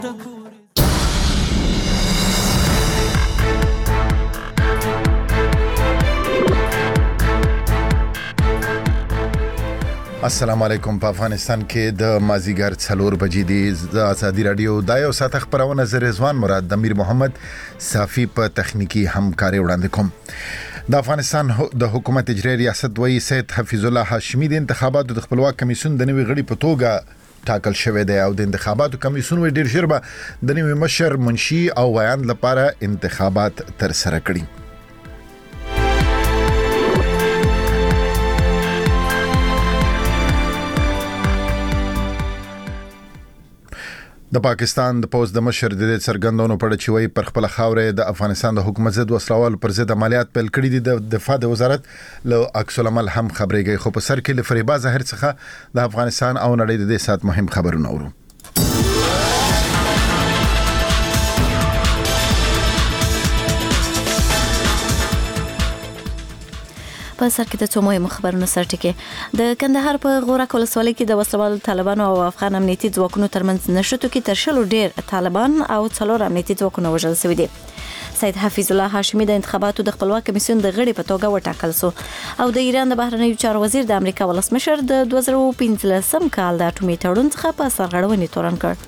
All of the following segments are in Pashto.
السلام علیکم. په افغانستان کې د مازیګر 4 بجې د ازادي رادیو د یو ساعت خبرونه زه رضوان مراد د امیر محمد صافی په تخنیکی همکاري وړاندې کوم. د افغانستان د حکومت اجرایي ریاست وایي سید حفیظ الله هاشمی د انتخاباتو د خپلواک کمیسیون د نوي غړي په توګه ټاکل شوی دی او د انتخاباتو کمیسیون وی ډیر ژر به د نوي مشر منشي او ویاند لپاره انتخابات تر سره کړي. د پاکستان د پوز د مشر د څرګندونو په اړه چې وایي پر خپل خاورې د افغانستان د حکومت ضد وسلوال پر ضد عملیات پیل کړي دي. د دفاع د وزارت له عکس العمل هم خبرېږي خو په سر کې لفریبا ظاهر څخه د افغانستان او نړۍ د دې سات مهم خبرونه اورو. په سر کې د څو مهمو خبرونو سرټکي د کندهار په غورک ولسوالۍ کې د وسلوال طالبانو او افغان امنیتي ځواکونو ترمنځ نشټو کې تر شلو ډیر طالبان او 4 امنیتي ځواکونه وژل شوي دي. سید حفیظ الله هاشمی د انتخاباتو د خپلواک کمیسیون د غړي په توګه وټاکل شو او د ایران د بهرنیو چارو وزیر د امریکا ولسمشر د 2015 کال د اټومي تړون څخه په سرغړونې تورن کړ.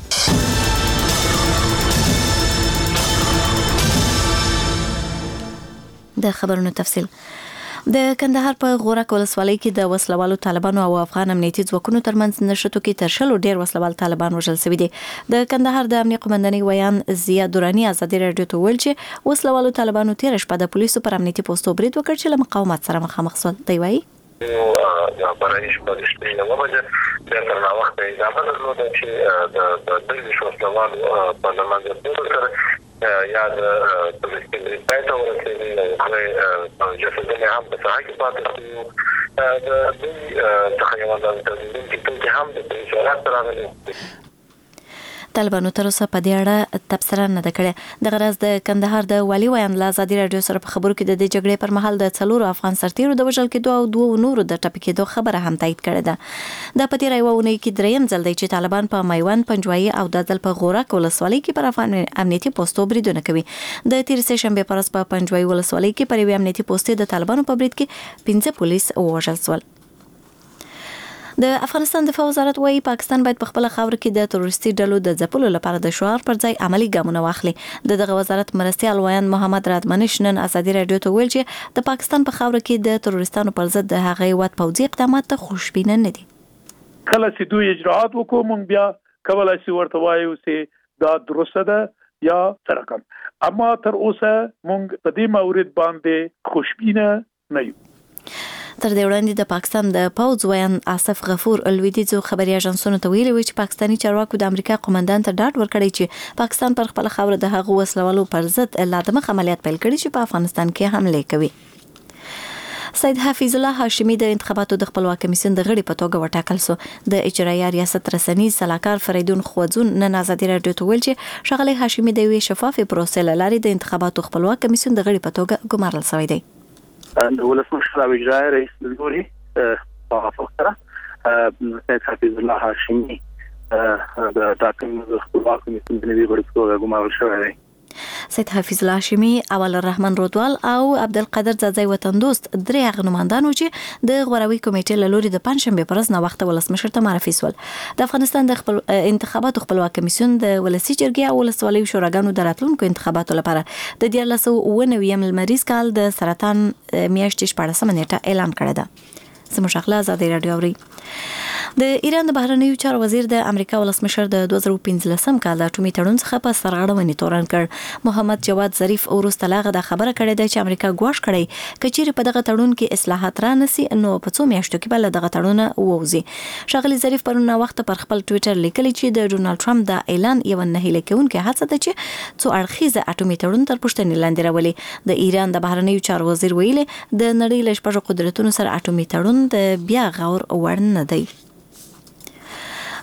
د خبرونو تفصیل د کندهار په غورک ولسوالۍ کې د وسلوالو طالبانو او افغان امنیتي ځواکونو ترمنځ نشټو کې تر شلو ډیر وسلوال طالبان وژل شوي دي. د کندهار د امنیت قومندانۍ ویان ضیا دورانی ازادي رادیو ته ویل چې وسلوالو طالبانو تیر شپه د پولیسو پر امنیتي پوسټو برید وکړ چې له مقاومت سره مخامخ شول. دی وایي یا برایش په دې نه وځي د تر وخت اجازه درلوده چې د دې وسلوالو په لمانځه سره یا د پولیسو پایته ورسېږي هغه جسدونه هم په ساحه کې پاتې شو د دې تخیلات د دې هم د شرایط راغلي. طالبانو تر اوسه په دې اړه تبصره نه ده کړې. د غرض د کندهار د والي ویان له ازادي رادیو سره په خبرو کې د دې جګړې پر مهال د 4 افغان سرتیرو د وژل کېدو او 2 نورو د ټپي کېدو خبره هم تایید کړې ده. د پتی رايونه کې دریم ځل دی چې طالبان په میوند پنجوایي او د دل په غورک ولسوالۍ کې پر افغان امنیتي پوسټو بریدونه کوي. د تیر سه شنبه پرس په پنجوایي ولسوالۍ کې پر یو امنیتي پوسټ د طالبانو په برید کې 15 پولیس وژل شول. د افغانستان دفاع وزارت وايي پاکستان باید په خپل خاور کې د تروریستي ډلو د ځپلو لپاره د شعار پر ځای عملی ګامونه واخلي. دغه وزارت مرستيال ویان محمد رادمنش نن ازادي رادیو ته ویل چې د پاکستان په خاور کې د تروریستانو پر ضد د هغې وات پوځي اقدامات ته خوشبینه نه دي. کله چې دوی اجرات وکړو مونږ بیا کولای شو ورته وایو چې دا درسته ده یا ترکم، اما تر اوسه مونږ په دې مورید باندې خوشبینه نه یو. تر دې وړاندې د پاکستان د پوځ ویان آصف غفور لویدیځو خبري اژانسونو ته ویلي و چې پاکستاني چارواکو د امریکا قومندان ته ډاډ ورکړی چې پاکستان پر خپل خاور د هغو وسلوالو پر ضد لادمخ عملیات پیل کړي چې په افغانستان کې حمله کوي. سید حفیظ الله هاشمی د انتخاباتو د خپلواک کمیسیون د غړي په توګه وټاکل شو. د اجرایي ریاست رسنی سلاکار فریدون خوځون نن ازادي رادیو ته ویل چې شغله هاشمی د وی شفاف پروسې لاري د انتخاباتو خپلواک کمیسیون د غړي په توګه ګمارل شوی دی. ولسمشر او اجرایي رئیس لوري په فقره سید حفیظ الله هاشمی د ټاکنو خپلواک کمیسیون د نوي غړي په توګه ګمارل شوی دی. سید حفیظ الله هاشمی، اول الرحمن رودوال او عبدالقادر زازای وطن دوست درې هغه نمائندانو چې د غوروي کمیټې له لوري د پنځشنبه پر ورځ نوښت ولسمشر ته معرفي شول. د افغانستان د خپل انتخاباتو خپلواک کمیسیون د ولسی جرګې او ولسوالیو شوراګانو د راتلونکو انتخاباتو لپاره د 1999 لمریز کال د سرطان میاشتې 14 نیټه اعلان کړی دی. زموږ خپل ازادي رادیو اوري. د ایران د بهرنیو چارو وزیر د امریکا ولسمشر د 2015 کال د اټومي تړون څخه په سرغړونې تورن کړ. محمد جواد ظریف وروسته لاغه د خبره کړې ده چې امریکا ګواښ کړی کچېر په دغه تړون کې اصلاحات را نسی نو په څو میاشتو کې بل دغه تړون ووزي. شغلی ظریف پرونه وخت پر خپل ټوئیټر لیکلی چې د ډونالد ټرمپ د اعلان یو نه هیله کوونکې هڅه ده چې څو اړخیزه اټومي تړون تر پوښتنې لاندې راولي. د ایران د بهرنیو چارو وزیر ویلي د نړۍ له شپږ قدرتونو سره اټومي تړون د بیا غور وړ نه دی.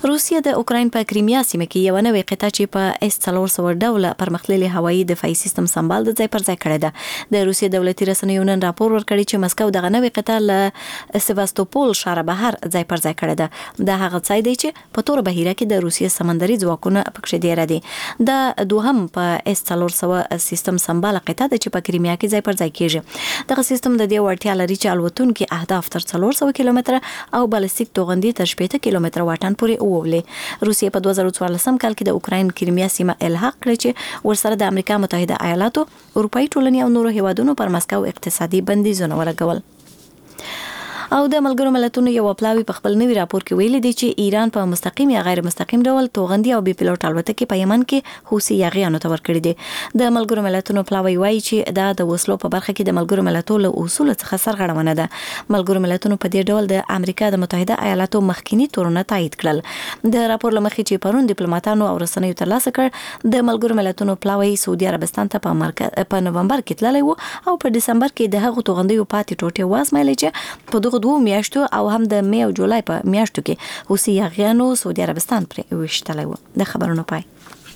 روسیه د اوکراین په کریمیا سیمه کې یو نوې قطعه چې په S-400 ډول پرمختللي هوایي دفاعي سیستم سمبال د ځای پر ځای کړی ده. د روسیې دولتي رسنیو نن راپور ورکړی چې مسکو دغه نوې قطعه له سیواستوپول ښار بهر ځای پر ځای کړی ده. دا هغه ځای دی چې په تور بهیره کې د روسیې سمندري ځواکونه پکې ډیر دي. د دوهم په S-400 سیستم سمبال قطعه ده چې په کریمیا کې ځای پر ځای کیږي. دغه سیستم د دې وړتیا لري چې الوتونکي اهداف تر 400 کیلومتره او بالستیک توغندي تر 80 کیلومتره واټن پورې وولي. روسیه په 2014 کال کې د اوکراین کریمیا سیمه الحاق کړې چې ورسره د امریکا متحده ایالاتو، اروپאי ټولنې او نورو هیوادونو پر مسکو اقتصادي بندیزونه ولګول. او د ملګرو ملتونو یو پلاوی په خپل نوي راپور کې ویلي دی چې ایران په مستقیم یا غیر مستقیم ډول توغندي او بي پلوټ الوتکې په یمن کې حوثي یاغیانو ته ورکړي دي. د ملګرو ملتونو پلاوی وایي چې دا د وسلو په برخه کې د ملګرو ملتونو اصول څخه سرغړونه ده. ملګرو ملتونو په دې ډول د امریکا د متحده ایالاتو مخکینی تورونه تایید کړل. د راپور لمخې چې پرون ډیپلوماټانو او رسنیو ترلاسه کړ، د ملګرو ملتونو پلاوی سعودي عربستان ته په نومبر کې تللی و او په دسمبر کې د هغو توغندیو پاتې ټوټې وازمایلې چې په دغه 2 میاشتو او هم د می او جولای په میاشتو کې حوثي یاغیانو سعودي عربستان پرې وشتلی و. د خبرونو پای.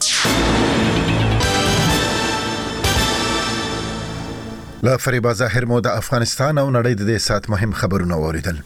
لا فریبا ظاهر مو د افغانستان او نړۍ د دې سات مهم خبرونه اوریدل.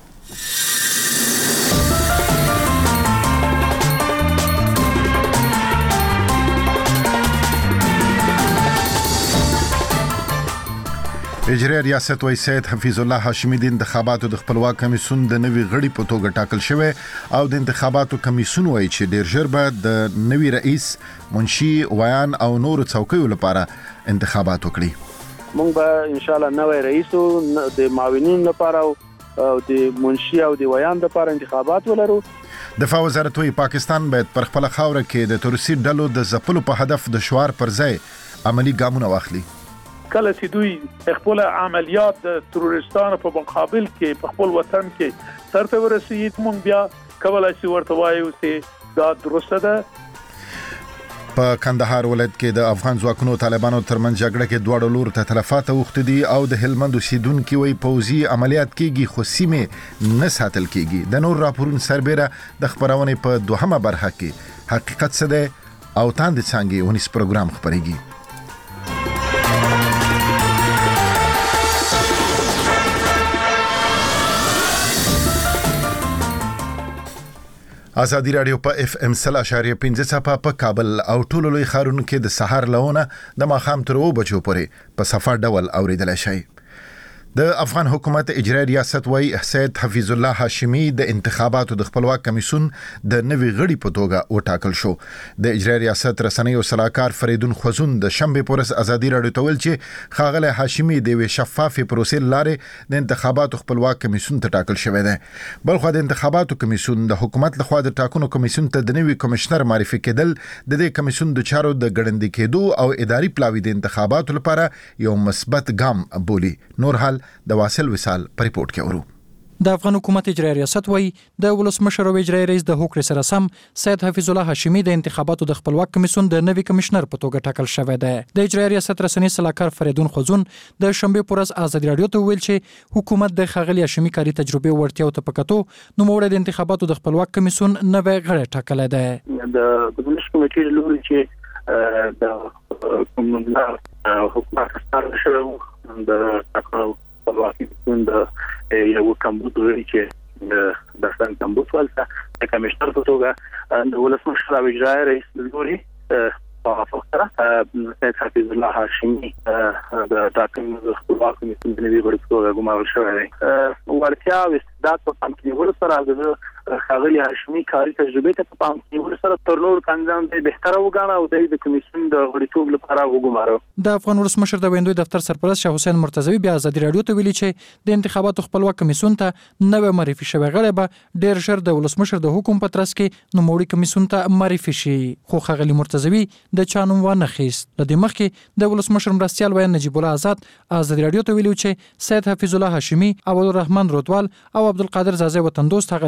اجرایي ریاست وایي سید حفیظ الله هاشمي د انتخاباتو د خپلواک کمیسیون د نوي غړي په توګه ټاکل شوی او د انتخاباتو کمیسیون وایي چې ډیر ژر به د نوي رئیس، منشي، ویان او نورو څوکیو لپاره انتخابات وکړي. موږ به ان شاء الله نوی رئیس او د معاونین لپاره او د منشي او د ویان لپاره انتخابات ولرو. دفاع وزارت وایي پاکستان باید پر خپل خاوره کې د تروریستي ډلو د ځپلو په هدف د شعار پر ځای عملی ګامونه واخلي. کله چې دوی خپل عملیات د تروریستانو په مقابل کې په خپل وطن کې سرته ورسېږي، موږ بیا کولای شو ورته وایو چې دا درسته ده. په کندهار ولایت کې د افغان ځواکونو طالبانو ترمنځ جګړه کې دواړو لورو ته تلفات اوښتي دي او د هلمند اوسیدونکو وایي پوځي عملیات کېږي خو سیمې نه ساتل کېږي. د نور راپورونو سربېره د خبرونې په دوهمه برخه کې حقیقت څه دی او تاند څنګه ونیس پروګرام خبرېږي. آزادی رادیو په FM 100.5 صفه په کابل او ټولو لوی ښارونو کې د سحر لونه د ماښام تر 2 بجو پورې په صفه ډول اوریدل شي. د افغان حکومت اجرایي ریاست وایي سید حفیظ الله هاشمي د انتخاباتو د خپلواک کمیسیون د نوي غړي په توګه وټاکل شو. د اجرایي ریاست رسنیو صلاحکار فریدون خوزون د شنبه پورس آزادی رادیو ته ویل چې ښاغلی هاشمي د شفافي پروسې لارې د انتخاباتو خپلواک کمیسیون ته ټاکل شوی دی. بلخو د انتخاباتو کمیسیون د حکومت لخوا د ټاکنو کمیسیون ته د نوي کمشنر معرفي کېدل د دې کمیسیون د چارو د ګړندي کېدو او اداري پلاوی د انتخاباتو لپاره یو مثبت ګام بولي. نور حال د واصل وصال پر ریپورت کې اورو. د افغان حکومت اجرایي ریاست وایي د ولسمشر او اجرایي رئیس د هوکړې سره سم سید حفیظ الله هاشمي د انتخاباتو د خپلواک کمیسیون د نوي کمشنر په توګه ټاکل شوی دی. د اجرایي ریاست رسنی صلاحکار فریدون خوزون د شنبه پورس آزادی رادیو ته ویل چې حکومت د ښاغلي هاشمي کاري تجربه ورتیاو ته پکاتو نو موږ د انتخاباتو د خپلواک کمیسیون نوی غړی ټاکل دی. د ولس کمیټې لوري چې د کومه حکومت ستاره شوی د ټاکنو خپلواکي د یو کمبود غړي چې د سن کمبود ولته د کمشنر په توګه د ولسمشر او اجرایي رئیس لوري په فقره سید حفیظ الله هاشمي د ټاکنو خپلواکي کمیسیون د نوي غړي په توګه ګمارل شوی دی. ورتیا او استعداد په پام کې نیول سره د ښاغلي هاشمي کاري تجربه ته په پام کې نیول سره تر نور کاندان د بهتره وګڼه او د کمیسیون د غړیتوب لپاره وګمارو. د افغان ولسمشر د ویندوی دفتر سرپرست شاه حسین مرتضوی بیا آزادی رادیو ته ویلي چې د انتخاباتو خپلواک کمیسیون ته نوې معرفي شوی غړی به ډیر ژر د ولسمشر د حکم په ترڅ کې نوموړي کمیسیون ته معرفي شي. خو ښاغلي مرتضوی د چا نوم ونه خیست. د دې مخکې د ولسمشر مرستیال ویان نجیب الله آزاد آزادی رادیو ته ویلي چې سید حفیظ الله هاشمي، اول الرحمن رودوال او عبدالقادر زازی وطندوست هغه درې نوماندان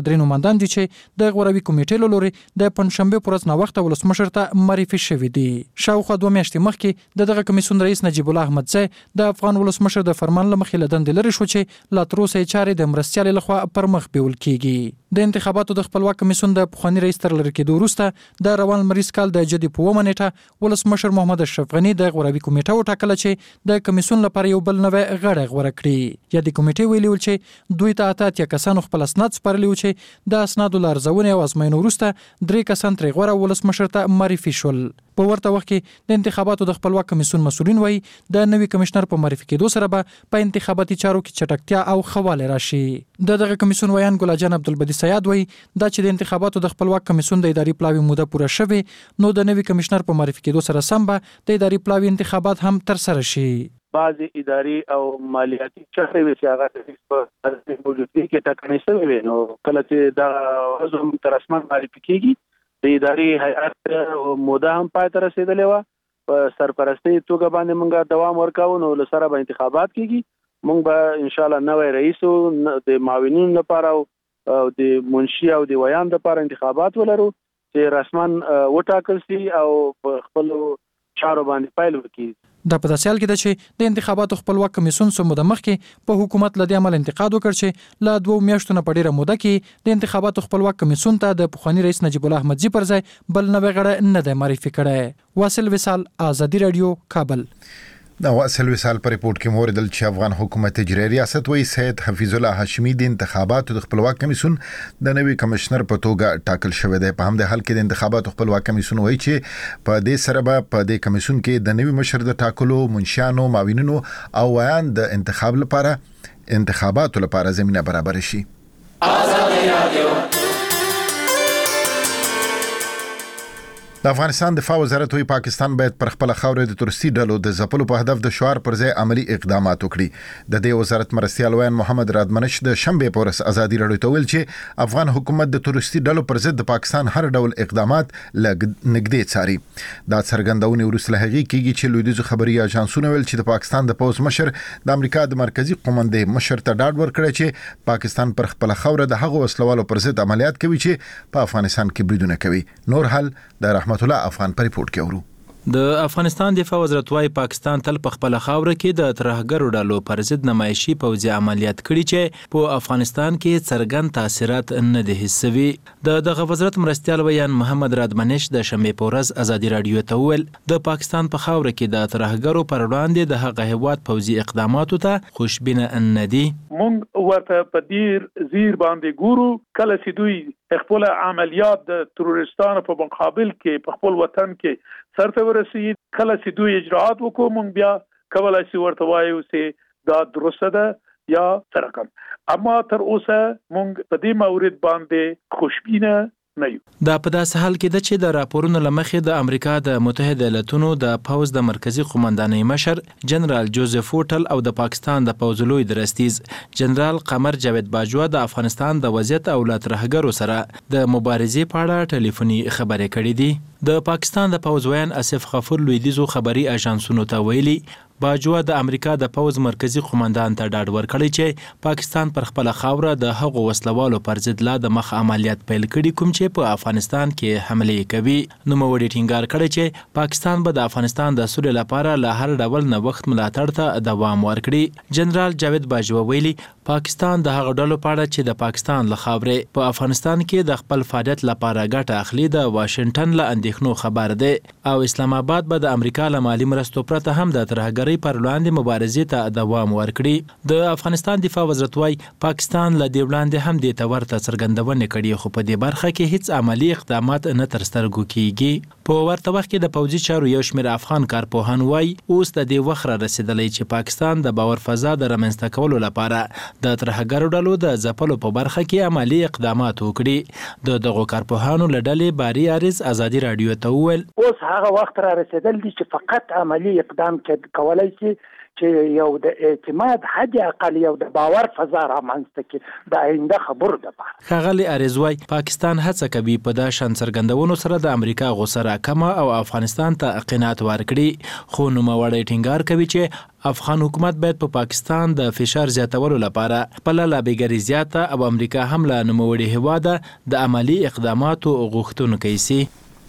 دندې چې د غوراوي کمیټې له لوري د پنځشنبه پر ورځ ناوخته ولسمشر ته معرفي شوې دي. شاوخوا 2 میاشتې مخکې دغه کمیسیون رئیس نجیب الله احمدزی د افغان ولسمشر د فرمان له مخې له دندې لرې شو چې لا تر اوسه چارې د مرستیال لخوا پر مخ بیول کیږي. د انتخاباتو د خپلواک کمیسیون د پخوانی رئیس تر لرې کېدو وروسته د روان لمریز کال د جدي په 1 نیټه ولسمشر محمد اشرف غنی د غوراوي کمیټه وټاکله چې د کمیسیون لپاره یو بل نوې غړی غوړه کړي. یا د کمیټې ویلي ول چې دوی ته اتیا کسانو خپل اسناد سپارلي و چې د اسنادو لارزونه او ازموینو وروسته 3 کسان ترې غوړه ولسمشر ته معرفي شول. په ورته وخت کې د انتخاباتو د خپلواک کمیسیون مسؤلین وایي د نوي کمشنر په معرفي کېدو سره به په انتخاباتي چارو کې چټکتیا او خواله راشي. دغه کمیسیون ویان ګل جان عبدالبدی سیاد وایي دا چې د انتخاباتو د خپلواک کمیسیون د اداري پلاوي موده پوره شوه نو د نوي کمشنر په معرفي کېدو سره سم به د اداري پلاوي انتخابات هم تر سره شي. بعض اداري او مالیاتي چارې وي چې هغه په موجودګۍ کې ټاکنې شوې وي نو کله چې دا عزم تر رسمي معرفي کېږي د اداري هیئت موده هم پای ته رسیدلې و په سرپرستۍ توګه باندې موږ دوام ورکاو نو لسره به انتخابات کېږي موږ به ان شاء الله نوې رئیس د معاونینو لپاره او د منشي او د ویان لپاره انتخابات ولرو چې رسما وټاکل شي او په خپل چارو باندې پیل وکړي. دا په داسې حال کې ده چې د انتخاباتو خپلواک کمیسیون څو موده مخکې په حکومت له دې عمل انتقاد وکړ چې له 2 میاشتو نه په ډیره موده کې د انتخاباتو خپلواک کمیسیون ته د پخوانی رئیس نجیب الله احمدزی پر ځای بل نوې غړی نه دی معرفي کړی. واصل وصال، آزادی رادیو، کابل. دا واصل وصال پر ریپورت کې موردل چې افغان حکومت اجرایي ریاست وایي سید حفیظ الله هاشمی د انتخاباتو د خپلواک کمیسیون د نوي کمشنر په توګه ټاکل شوی دی. په همدې حال کې د انتخاباتو خپلواک کمیسیون وایي چې په دې سره به په دې کمیسیون کې د نوي مشر د ټاکلو، منشیانو، معاونینو او ویان د انتخاباتو لپاره زمينه برابر شي. آزادی رادیو. د افغانستان دفاع وزارت وی پاکستان باید پر خپل خاورې د تورستي ډلو د ځپلو په هدف د شعار پر ځای عملی اقدامات وکړي. د دې وزارت مرستیال ویان محمد رادمنش د شنبه په ورځ ازادي رادیو ته ویل چې افغان حکومت د تورستي ډلو پر ضد د پاکستان هر ډول اقدامات نږدې څاري. دا څرګندونه ورسله هغه کیږي چې لویدیځ خبري اژانسونه ویل چې د پاکستان د پوز مشر د امریکا د مرکزی قومندې مشر ته ډاډ ورکړی چې پاکستان پر خپل خوره د هغو وسلوالو پر ضد عملیات کوي چې په افغانستان کې بریدونه کوي. نور حال د رحمت الله افغان پر ریپورت کې ورو. د افغانستان دفاع وزارت وايي پاکستان تل په خپل خاوره کې د ترهګرو ډلو پر ضد نمایشي پوځي عملیات کړي چې په افغانستان کې څرګند تاثیرات نه دي حسوي. دغه وزارت مرستیال ویان محمد رادمنش د شنبه په ورځ ازادي رادیو ته ویل د پاکستان په خاوره کې د ترهګرو پر وړاندې د هغه هیواد پوځي اقداماتو ته خوشبینه نه دي. مونږ ورته په ډیر زیر باندې ګورو کله چې دوی خپل عملیات د تروریستانو په مقابل کې په خپل وطن کې سرته ورسید کله چې دوی اجراءات وکړو مونږ بیا کولای شو ورته وایو چې دا درسته ده یا سرکم. اما تر اوسه مونږ په دې مورید باندې خوشبینه نه یو. دا په داسې حال کې ده چې د راپورونو لمخې د امریکا د متحده ایالاتونو د پوز د مرکزی قومندانۍ مشر جنرال جوزف وټل او د پاکستان د پوز لوی درستیز جنرال قمر جاوید باجوا د افغانستان د وضعیت او لاترهګرو سره د مبارزې په اړه ټلیفوني خبرې کړې دي. د پاکستان د پوز ویان اسف غفور لویدیزو خبري اژانسونو ته ویلي باجوا د امریکا د پوز مرکزی قومندان ته ډاډ ورکړی چې پاکستان پر خپل خاوره د هغو وسلوالو پر ضد لا د مخ عملیات پیل کړي کوم چې په افغانستان کې حمله کوي. نو موړي ټینګار کړی چې پاکستان به د افغانستان د سولې لپاره له هر ډول نه وخت ملاتړ ته دوام ورکړي. جنرال جاوید باجوا ویلي پاکستان د هغه ډلو په اړه چې د پاکستان له خاورې په افغانستان کې د خپل فعالیت لپاره ګټه اخلي د واشنگټن له اندېښنو خبر دی او اسلام آباد به د امریکا له مالي مرستو پرته هم د ترهګرۍ پر وړاندې مبارزې ته دوام ورکړي. د افغانستان دفاع وزارت وايي پاکستان له دې وړاندې هم د تورته څرګندونه کړې خو په دې برخه کې هیڅ عملی اقدامات نه تر سترګو کیږي. په ورته وخت کې د پوځي چارو یو شمېر افغان کارپوهان وايي اوس د دې وخت را رسیدلی چې پاکستان د باور فضا د رامنځته کولو لپاره د ترهګرو ډلو د ځپلو په برخه کې عملی اقدامات وکړي. دغه کارپوهانو له ډلې باري عارض ازادي رادیو ته وویل اوس هغه وخت را رسیدل دي چې فقط عملی اقدام کولای شي چې یو د اعتماد حد اقل یو د باور فضا رامنځته کړي د آینده خبرو لپاره. ښاغلي اریزوای پاکستان هڅه کوي په دا شان څرګندونو سره د امریکا غوسه راکمه او افغانستان ته قناعت ورکړي، خو نوموړی ټینګار کوي چې افغان حکومت باید په پاکستان د فشار زیاتولو لپاره خپله لابیګري زیاته او امریکا هم له نوموړي هیواده د عملی اقداماتو غوښتونکی سي.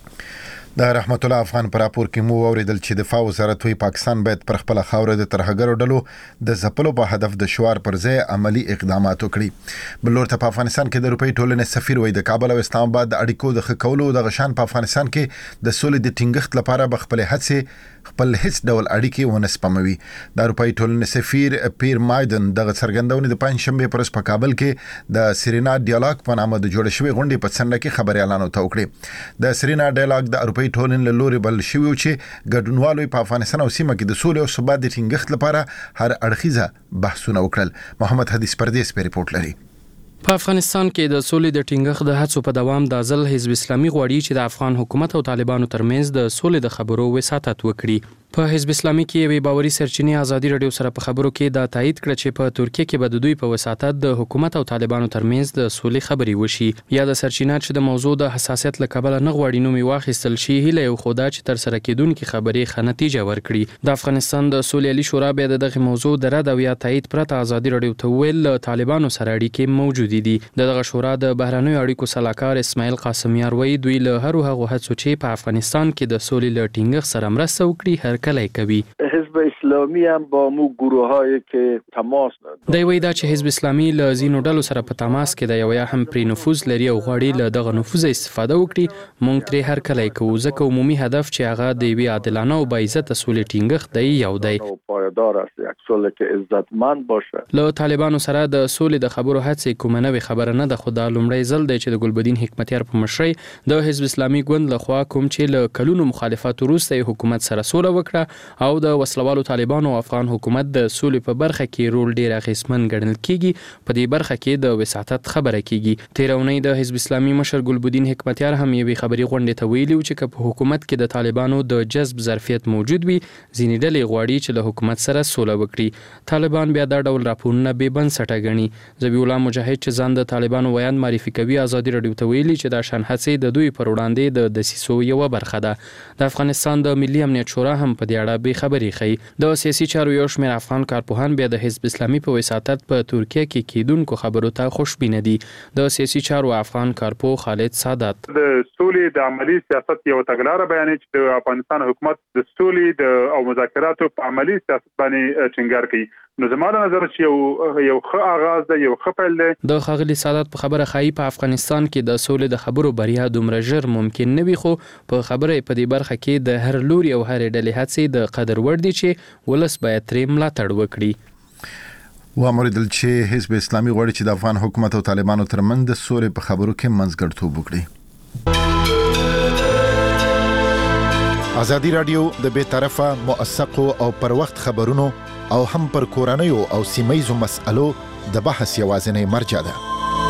د رحمت الله افغان پر راپور کې مو اوریدل چې دفاع وزارت وی پاکستان باید پر خپل خاور د ترهګرو ډلو د ځپلو په هدف د شوار پر ځای عملی اقدامات وکړي. بلور ته په افغانستان کې د روپی ټولنې سفیر وی د کابل او اسلام آباد د اړیکو د خکولو د غشان په افغانستان کې د سولې د ټینګښت لپاره بخپل هڅې خپل هیڅ ډول اړیکې ونه سپموي. د روپی ټولنې سفیر پیر مایدن د څرګندونې د پنځشنبه پر ورځ په کابل کې د سرینا ډیالوګ په نامه د جوړ شوی غونډې په څنډه کې خبريالانو ته وکړي. د سرینا ډیالوګ د روپی ټولنې له لوري بل شوی چې ګډونوالو په افغانستان او سیمه کې د سولې او ثبات د ټینګښت لپاره هر اړخیزه بحثونه وکړل. محمد حدیث پردیس په ریپورت لري. په افغانستان کې د سولې د ټینګښت د هڅو په دوام د ځل حزب اسلامي غواړي چې د افغان حکومت او طالبانو ترمنځ د سولې د خبرو وساتت وکړي. په حزب اسلامي کې یوې باوري سرچینې ازادي رادیو سره په خبرو کې دا تایید کړ چې په ترکیه کې به د دوی په وساتت د حکومت او طالبانو ترمنځ د سولې خبرې وشي. یا د سرچینه چې د موضوع د حساسیت له کبله نه غواړي نوم واخیستل شي، هیله یو خدا چې تر سره کېدونکې خبرې ښه نتیجه ورکړي. د افغانستان د سولې علي شورا بیا دغه موضوع د رد او یا تایید پرته ازادي رادیو ته ویل طالبانو سره اړیکې موجود دي. دغه شورا د بهرنیو اړیکو سلاکار اسماعیل قاسمیار وایي دوی له هر هغه هڅو چې په افغانستان کې د سولې له ټینګښت سره مرسته وکړي هر کله کوي. حزب اسلامی هم با مو گروهایی که تماس دی وایي دا چې حزب اسلامی له ځینو ډلو سره په تماس کې دی او یا هم پرې نفوذ لري او غواړي له دغه نفوذ استفاده وکړي. موږ ترې هر کله کوو ځکه عمومي هدف چې هغه د یوې عادلانه او باعزته سولې ټینګښت دی یو دی. پایدار است، یک سولې که عزتمند باشه. له طالبانو سره د سولې د خبرو هڅې کومه نوې خبره نه ده، خو دا لومړی ځل دی چې د ګلبدین حکمتیار په مشرۍ د حزب اسلامي ګوند لخوا کوم چې له کلونو مخالفت وروسته حکومت سره سوله وکړه او د وسلوالو طالبانو او افغان حکومت د سولې په برخه کې رول ډیر اغیزمن ګڼل کیږي. په دې برخه کې د وساتت خبره کیږي. تیر اونۍ د حزب اسلامي مشر ګلبدین حکمتیار هم یوې خبري غونډې ته ویلي چې په حکومت کې د طالبانو د جذب ظرفیت موجود وي، ځینې ډلې غواړي چې له حکومت سره سوله وکړي. طالبان بیا دا ډول راپورونه بې بنسټه ګڼي. ذبیح الله مجاهد چې ځان د طالبانو ویاند معرفي کوي ازادي رادیو ته ویلي چې دا شان هڅې د دوی پر وړاندې د دسیسو یوه برخه ده. د افغانستان د ملي امنیت شورا هم په دې اړه به خبري خي. د سیاسي چارو یو شمېر افغان کارپوهان بیا د حزب اسلامي په وساتت په ترکیه کې کېدونکو خبرو ته خوشبینه دي. د سیاسي چارو افغان کارپوه خالد سادات د سولې د عملی سیاست یو تګلاره بیانوي چې د افغانستان حکومت د سولې او مذاکراتو په عملی سیاست باندې ټینګار کوي. نو زموږ نظر چې یو ښه آغاز دی، یو ښه پیل دی. د ښاغلي سادات په خبره ښایي په افغانستان کې د سولې د خبرو بریا دومره ژر ممکن نه وي، خو په خبره په دې برخه کې د هر لوري او هر ډلې هڅې د قدر وړ دي چې ولس باید ترې ملاتړ وکړي. وامریدل چې حزب اسلامي غواړي چې د افغان حکومت او طالبانو ترمنځ د سولې په خبرو کې منځګړیتوب وکړي. ازادي رادیو د بې طرفه، موثقو او پر وخت خبرونو او هم پر کورنیو او سیمایزو مسألو د بحث یوازینی مرجع ده.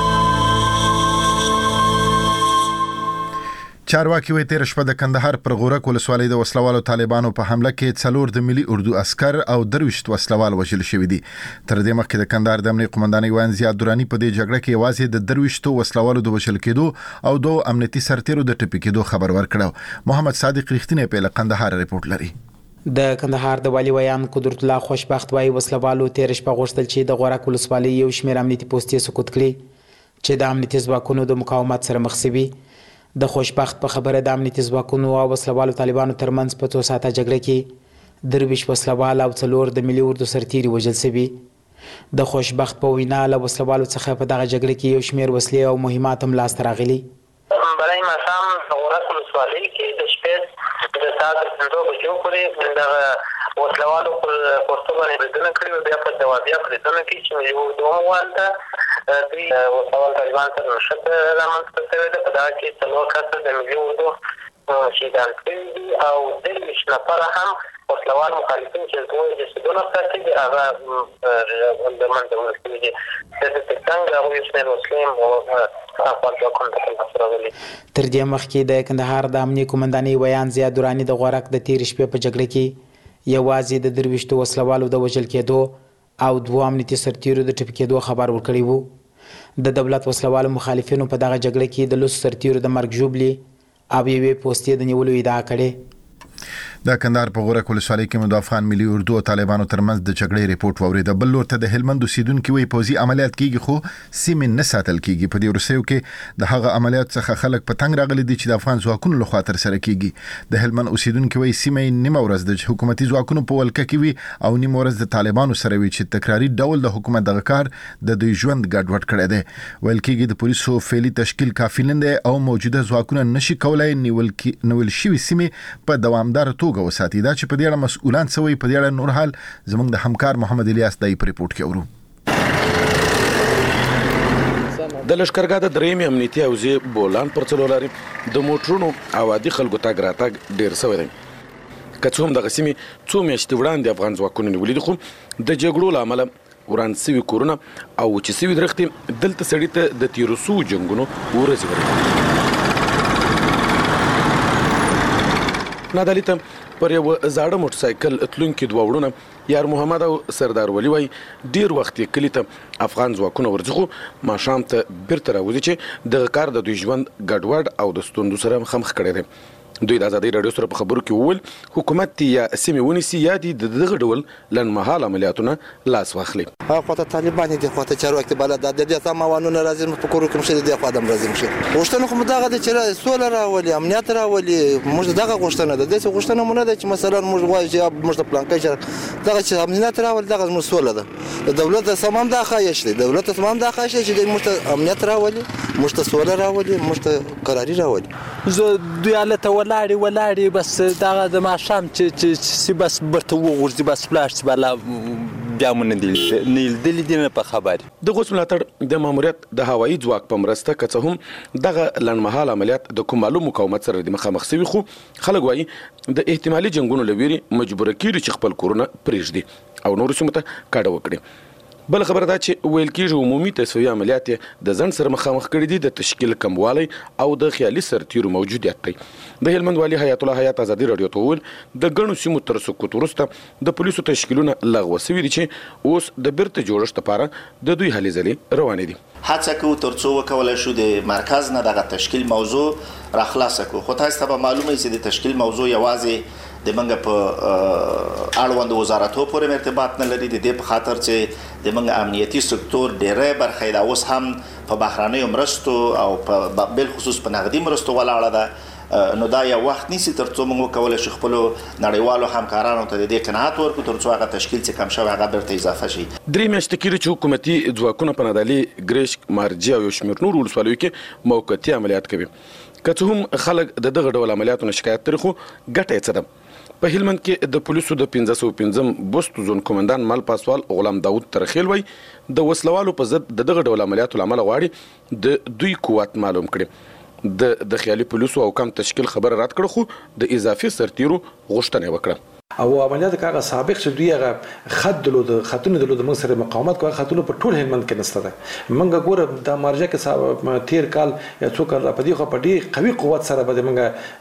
چارواکي وایي تیر شپه د کندهار پر غورک ولسوالۍ د وسلوالو طالبانو په حمله کې 4 د ملي اردو عسكر او 23 وسلوال وژل شوي دي. تر دې مخکې د کندهار د امنیتي قومندانۍ وایي زیاد دوراني په دې جګړه کې یوازې د 23 وسلوالو د وژل کېدو او 2 امنیتي سرتیرو د ټپي کېدو خبر ورکړ. محمد صادق رښتینی په کندهار ریپورت لري. د کندهار د والی ویان قدرت الله خوشبخت وایي وسلوالو تیر شپه غوښتل چې د غورک ولسوالۍ یو شمېر امنیتي پوستې سقوط کړي چې د امنیتي ځواکونو د مقاومت سره مخ شي. د خوشبخت په خبره د امنیتي ځواکونو او وسلوالو طالبانو ترمنځ په 2 ساعته جګړه کې 23 وسلوال او 4 د ملي اردو سرتیري وژل شوي. د خوشبخت په وینا له وسلوالو څخه په دغه جګړه کې یو شمېر وسلې او مهمات هم لاسته راغلي. برای مقام د غورک ولسوالۍ کې د شپې د ساعت 2 بجو پورې د وسلوالو پر پوسټو باندې بریدونه کړي، بیا په جوابیه بریدونه کې چې ملي اردو هم والته دوی وسلوال طالبان سره نښته رامنځته شوې ده. په دغه کې 4 کسه د ملي اردو شهیدان کړي دي او 23 نفره هم وسلوال مخالفین چې دوی جسدونه ساتي دي هغه د منځه وړل شوي دي. د څنګه هغوی شمېر وسلې هم افغان ځواکونو ته ترلاسه راغلي. تر دې مخکې د کندهار د امنیتي قومندانۍ ویان زیاد دوراني د غورک د تېرې شپې په جګړه کې یوازې د 23 وسلوالو د وژل کېدو او 2 امنیتي سرتیرو د ټپي کېدو خبر ورکړی وو. د دولت وسلوالو مخالفینو په دغه جګړه کې د 10 سرتیرو د مرګ ژوبلې او یوې پوستې د نیولو ادعا کړې. د کندهار په غورک ولسوالۍ کې مدافعان ملي اردو او طالبانو ترمنځ د جګړې ریپورت واورېده. بل لور ته د هلمند اوسیدونکو وی پوځي عملیات کیږي خو سیمې نه ساتل کیږي. په دې ورسېو کې د هغه عملیات څخه خلک په تنګ راغلي دي چې د افغان ځواکونو لخوا تر سره کیږي. د هلمند اوسیدونکو وی سیمې نیمه ورځ د حکومتي ځواکونو په ولکه کې وي او نیمه ورځ د طالبانو سره وي چې تکراری ډول د حکومت دغه کار د دوی ژوند ګډوډ کړی دی. ویل کېږي د پولیسو فعلي تشکیل کافي نه دی او موجوده ځواکونه نشي کولای نیول شوي سیمې په دوامدار توګه وساتي. دا چې په دې اړه مسؤلان سوي په دې اړه نور حال زموږ د همکار محمد الیاس دای په ریپورت کې اورو. د لشکرګاه د درېمې امنیتي حوزې بولان پر څلور لارې د موټرونو او عادي خلکو تګ راتګ ډېر سوی دی. که څه هم دغه سیمې څو میاشتې وړاندې افغان ځواکونو نیولي دي خو د جګړو له امله وران سوي کورونه او وچې سوي درختې دلته سړي ته د تېرو څو جنګونو ورځې ورکوي. نادالي ته پر یو زاړه موټرسایکل تلونکي دوه وړونه یار محمد او سردار ولی وای ډیر وخت یې کلی ته افغان ځواکونه ورځي خو ماښام ته بیرته راوځي چې دغه کار د دوی ژوند ګډوډ او د ستونزو سره مخامخ کړی دی. دوی د ازادي رادیو سره په خبرو کې وویل حکومت یا سیمې ونیسي یا دغه ډول لنډمهاله عملیاتونه لاس واخلي. خواته طالبان دي خواته چارواکي بلد د دې تمام قانون راځي په کورو کې مشه دي خادم راځي مشه غوښتنه خو دغه د چې سول راولي امنیت راولي موږ دغه غوښتنه ده د غوښتنه مونږ ده چې مثلا موږ غواړو چې موږ د پلان کې دغه چې امنیت راولي دغه موږ سول ده د دولت تمام د خایش دی دولت تمام د خایش چې موږ امنیت راولي موږ ته سول راولي موږ ته قراري راولي. زه دوی الته ولاړی بس دغه د ماشام چې بس برته وغورځي بس فلاش بالا بیا مونږ نه دي نه په خبر. د غوث ملاتړ د ماموریت د هوایي ځواک په مرسته که څه هم دغه لنډمهاله عملیات د کوم معلوم مقاومت سره د مخامخ سوي خو خلک وایي د احتمالي جنګونو له ویرې مجبوره کیږي چې خپل کورونه پرېږدي او نورو سیمو ته کډه وکړي. بل خبره دا چې ویل کېږي عمومي تصفیې عملیات د ځنډ سره مخامخ کړي دي د تشکیل کموالی او د خیالي سرتیرو موجودیت دی. د هلمند والي حیات الله حیات ازادي رادیو ته وویل د ګڼو سیمو تر سقوط وروسته د پولیسو تشکیلونه لغوه سوي دي چې اوس د بیرته جوړښت لپاره د دوی هلې ځلې روانې دي. هڅه کوو تر څو وکولای شو د مرکز نه دغه تشکیل موضوع راخلاصه کړو. خو تاسو ته معلومه چې د تشکیل موضوع یوازې د منګه په اړوند وزارتو پورې ارتباط نه لري. د دې په خاطر چې د منګه امنیتي سکتور ډېرې برخې دا اوس هم په بهرانیو مرستو او په بل خصوص په نغدي مرستو ولاړه ده. نو دا یو وخت نیسي تر څو موږ وکولای شو خپل نړیوالو همکارانو ته د دې قناعت ورکړو تر څو هغه تشکیل چې کم شوی هغه بیرته اضافه شي. درې میاشتې کېږي چې حکومتي ځواکونه په نادالي ګریشک مارجې او یو شمېر نور ولسوالیو کې موقتي عملیات کوي. که څه هم خلک د دغه ډول عملیاتو نه شکایت لري خو ګټه یې څه ده. په هلمند کې د پولیسو د 1505 بوست زون کمانډان مال پاسوال غلام داوود ترخیل وای د وسلوالو په ضد دغه ډول عملیاتو لامل غواړي د دوی قوت معلوم کړي. د خیالي پولیسو او کم تشکیل خبر رات کړ خو د اضافي سرتیرو غوښتنه وکړه. او عملیات کاغه سابق چې دوی هغه خط دلود خاتون دلود موږ سره مقاومت کوي خاتون په ټول هلمند کې نشته ده. موږ ګوره د مارجه کې تیر کال یا څو کال په دې خو په دې قوي قوت سره به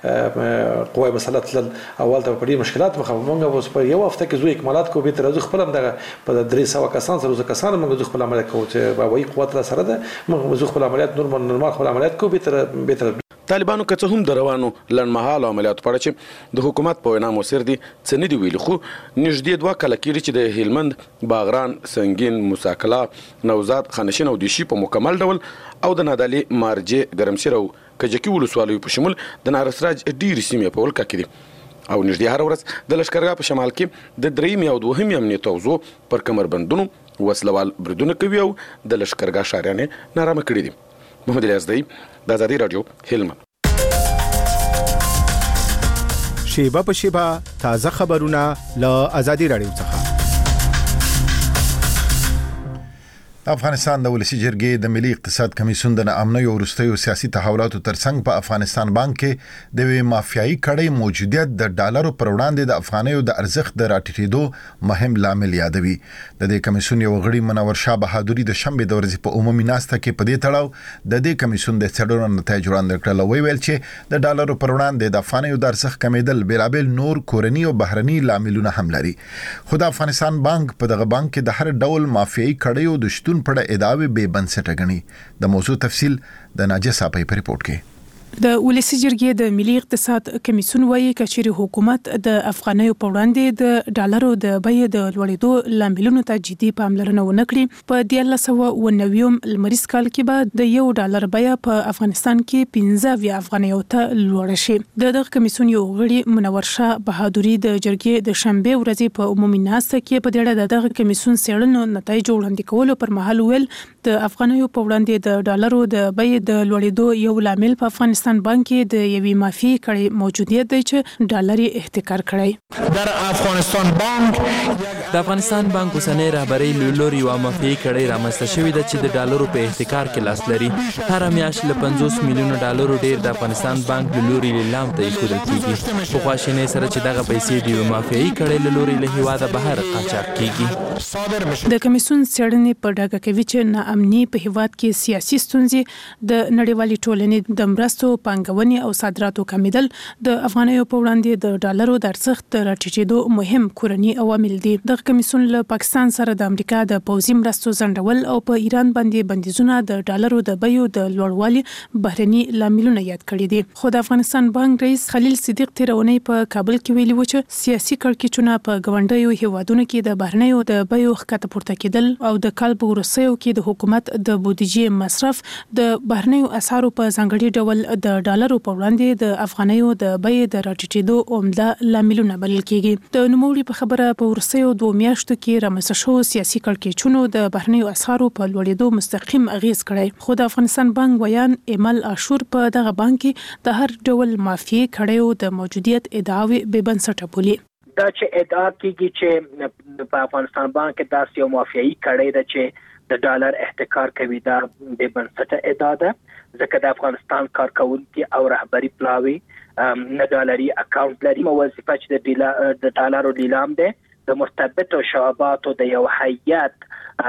موږ قوای مسلط اول ته په دې مشکلات مخ موږ اوس په یو هفته کې زوی اکمالات کو به تر ځو خپل دغه په 300 کسان سره کسان موږ خپل عملیات کوو چې په وای قوت سره ده موږ خپل عملیات نورمال خپل عملیات کوو به تر طالبانو که څه هم د روانو لنډمهالو عملیاتو په اړه چې د حکومت په وینا مؤثر دي څه نه دي ویلي خو نږدې 2 کاله کېږي چې د هلمند باغران سنگین موساکلا نوزاد خانشین او دیشي په مکمل ډول او د نادالي مارجې ګرمسیر او کجکي ولسوالیو په شمول د نارسراج ډېرې سیمې په ولکه کې دي او نږدې هر ورځ د لشکرګاه په شمال کې د درېیمې او دوهمې امنیتي حوزو پر کمربندونو وسلوال بریدونه کوي او د لشکرګاه ښاریان یې نارامه کړي دي. محمد الیاس دی د ازادي رادیو هلمند. شیبه په شیبه تازه خبرونه له ازادي رادیو څخه. افغانستان د ولسی جرګې د ملي اقتصاد کمیسیون د ناامنۍ او وروستیو سیاسي تحولاتو ترڅنګ په افغانستان بانک کې د وی مافیایي کړۍ موجودیت د ډالرو پر وړاندې د افغانیو د ارزښت د راټیټېدو مهم لامل یادوي. د دې کمیسیون یو غړي منور شاه بهادری د شنبه د ورځې په عمومي ناسته کې په دې تړاو د دې کمیسیون د څېړنو نتایج وړاندې کړل. ویل چې د ډالرو پر وړاندې د افغانیو د ارزښت کمیدل بیلابل نور کورنی او بهرني لاملونه هم لري. خو د افغانستان بانک په دغه بانک کې د هر ډول مافیایي کړیو د شتون په اړه ادعاوې بې بنسټه ګڼي. د موضوع تفصیل د ناجیه صاحب په ریپورت کې. د ولسی جرګې د ملي اقتصاد کمیسیون وايي کچېری حکومت د افغانیو په وړاندې د ډالرو د بیې د لوړېدو لاملونو ته جدي پاملرنه ونه کړي. په 1990 لمریز کال کې به د $1 بیه په افغانستان کې 15 افغانیو ته لوړه شي. دغه کمیسیون یو غړي منور شاه بهادری د جرګې د شنبه ورځې په عمومي ناسته کې په دې اړه دغه کمیسیون څېړنو نتایج وړاندې کولو پر مهال ویل د افغانیو په وړاندې د ډالرو د بیې د لوړېدو یو لامل په افغانستان بانک کې د یوې مافی کړي موجودیت دی چې ډالر احتکار کړي. در افغانستان بانک د افغانستان بانک اوسنۍ رهبرۍ لوري یو مافی کړي رامنځته شوې ده چې د ډالرو په احتکار کې لاس لري. هر میاشت له 50 میلیونه ډالرو ډیر د افغانستان بانک لوري لیلام ته ایښودل کیږي. په خواشینۍ سره چې دغه پیسې د مافی کړي لوري له هیواده بهر قاچاق کیږي. د کمیسیون څېړنې په ډاګه کوي چې ناامني په هیواد کې سیاسي ستونزې د نړیوالې ټولنې د مرستو پانګونې او صادراتو کمیدل د افغانیو په وړاندې د ډالرو د ارزښت راټیټېدو مهم کورني عوامل دي. د کمیسیون له پاکستان سره د امریکا د پوځي مرستو ځنډول او په ایران باندې بندیزونه د ډالرو د بیو د لوړوالي بهرني لاملونه یاد کړي دي. خو د افغانستان بانک رئیس خلیل صدیق تیرونی په کابل کې ویلي و چې سیاسي کړکېچونه په ګاونډیو هیوادونو کې د بهرنیو د بیو ښکته پورته کېدل او د کال په وروستیو کې د حکومت د بودیجې مصرف د بهرنیو اسعارو په ځانګړي ډول د ډالرو په وړاندې د افغانیو د بیې د راټیټېدو عمده لاملونه بلل کېږي. د نوموړي په خبره په وروستیو 2 میاشتو کې رامنځته شوو سیاسي کړکېچونو د بهرنیو اسعارو په لوړېدو مستقیم اغیز کړی. خو د افغانستان بانک ویان ایمل عاشور په دغه بانک کې د هر ډول مافیایي کړیو د موجودیت ادعاوې بې بنسټه بولي. دا چې ادعا کیږي چې په افغانستان بانک کې داسې یو مافیایي کړی ده چې د ډالر احتکار کوي، دا بې بنسټه ادعا ده. ځکه د افغانستان کارکونکي او رهبری پلاوي نه ډالري اکاونټ لري. وظیفه چې د ډالرو لیلام ده د مستبد او شعباتو د یو هیئت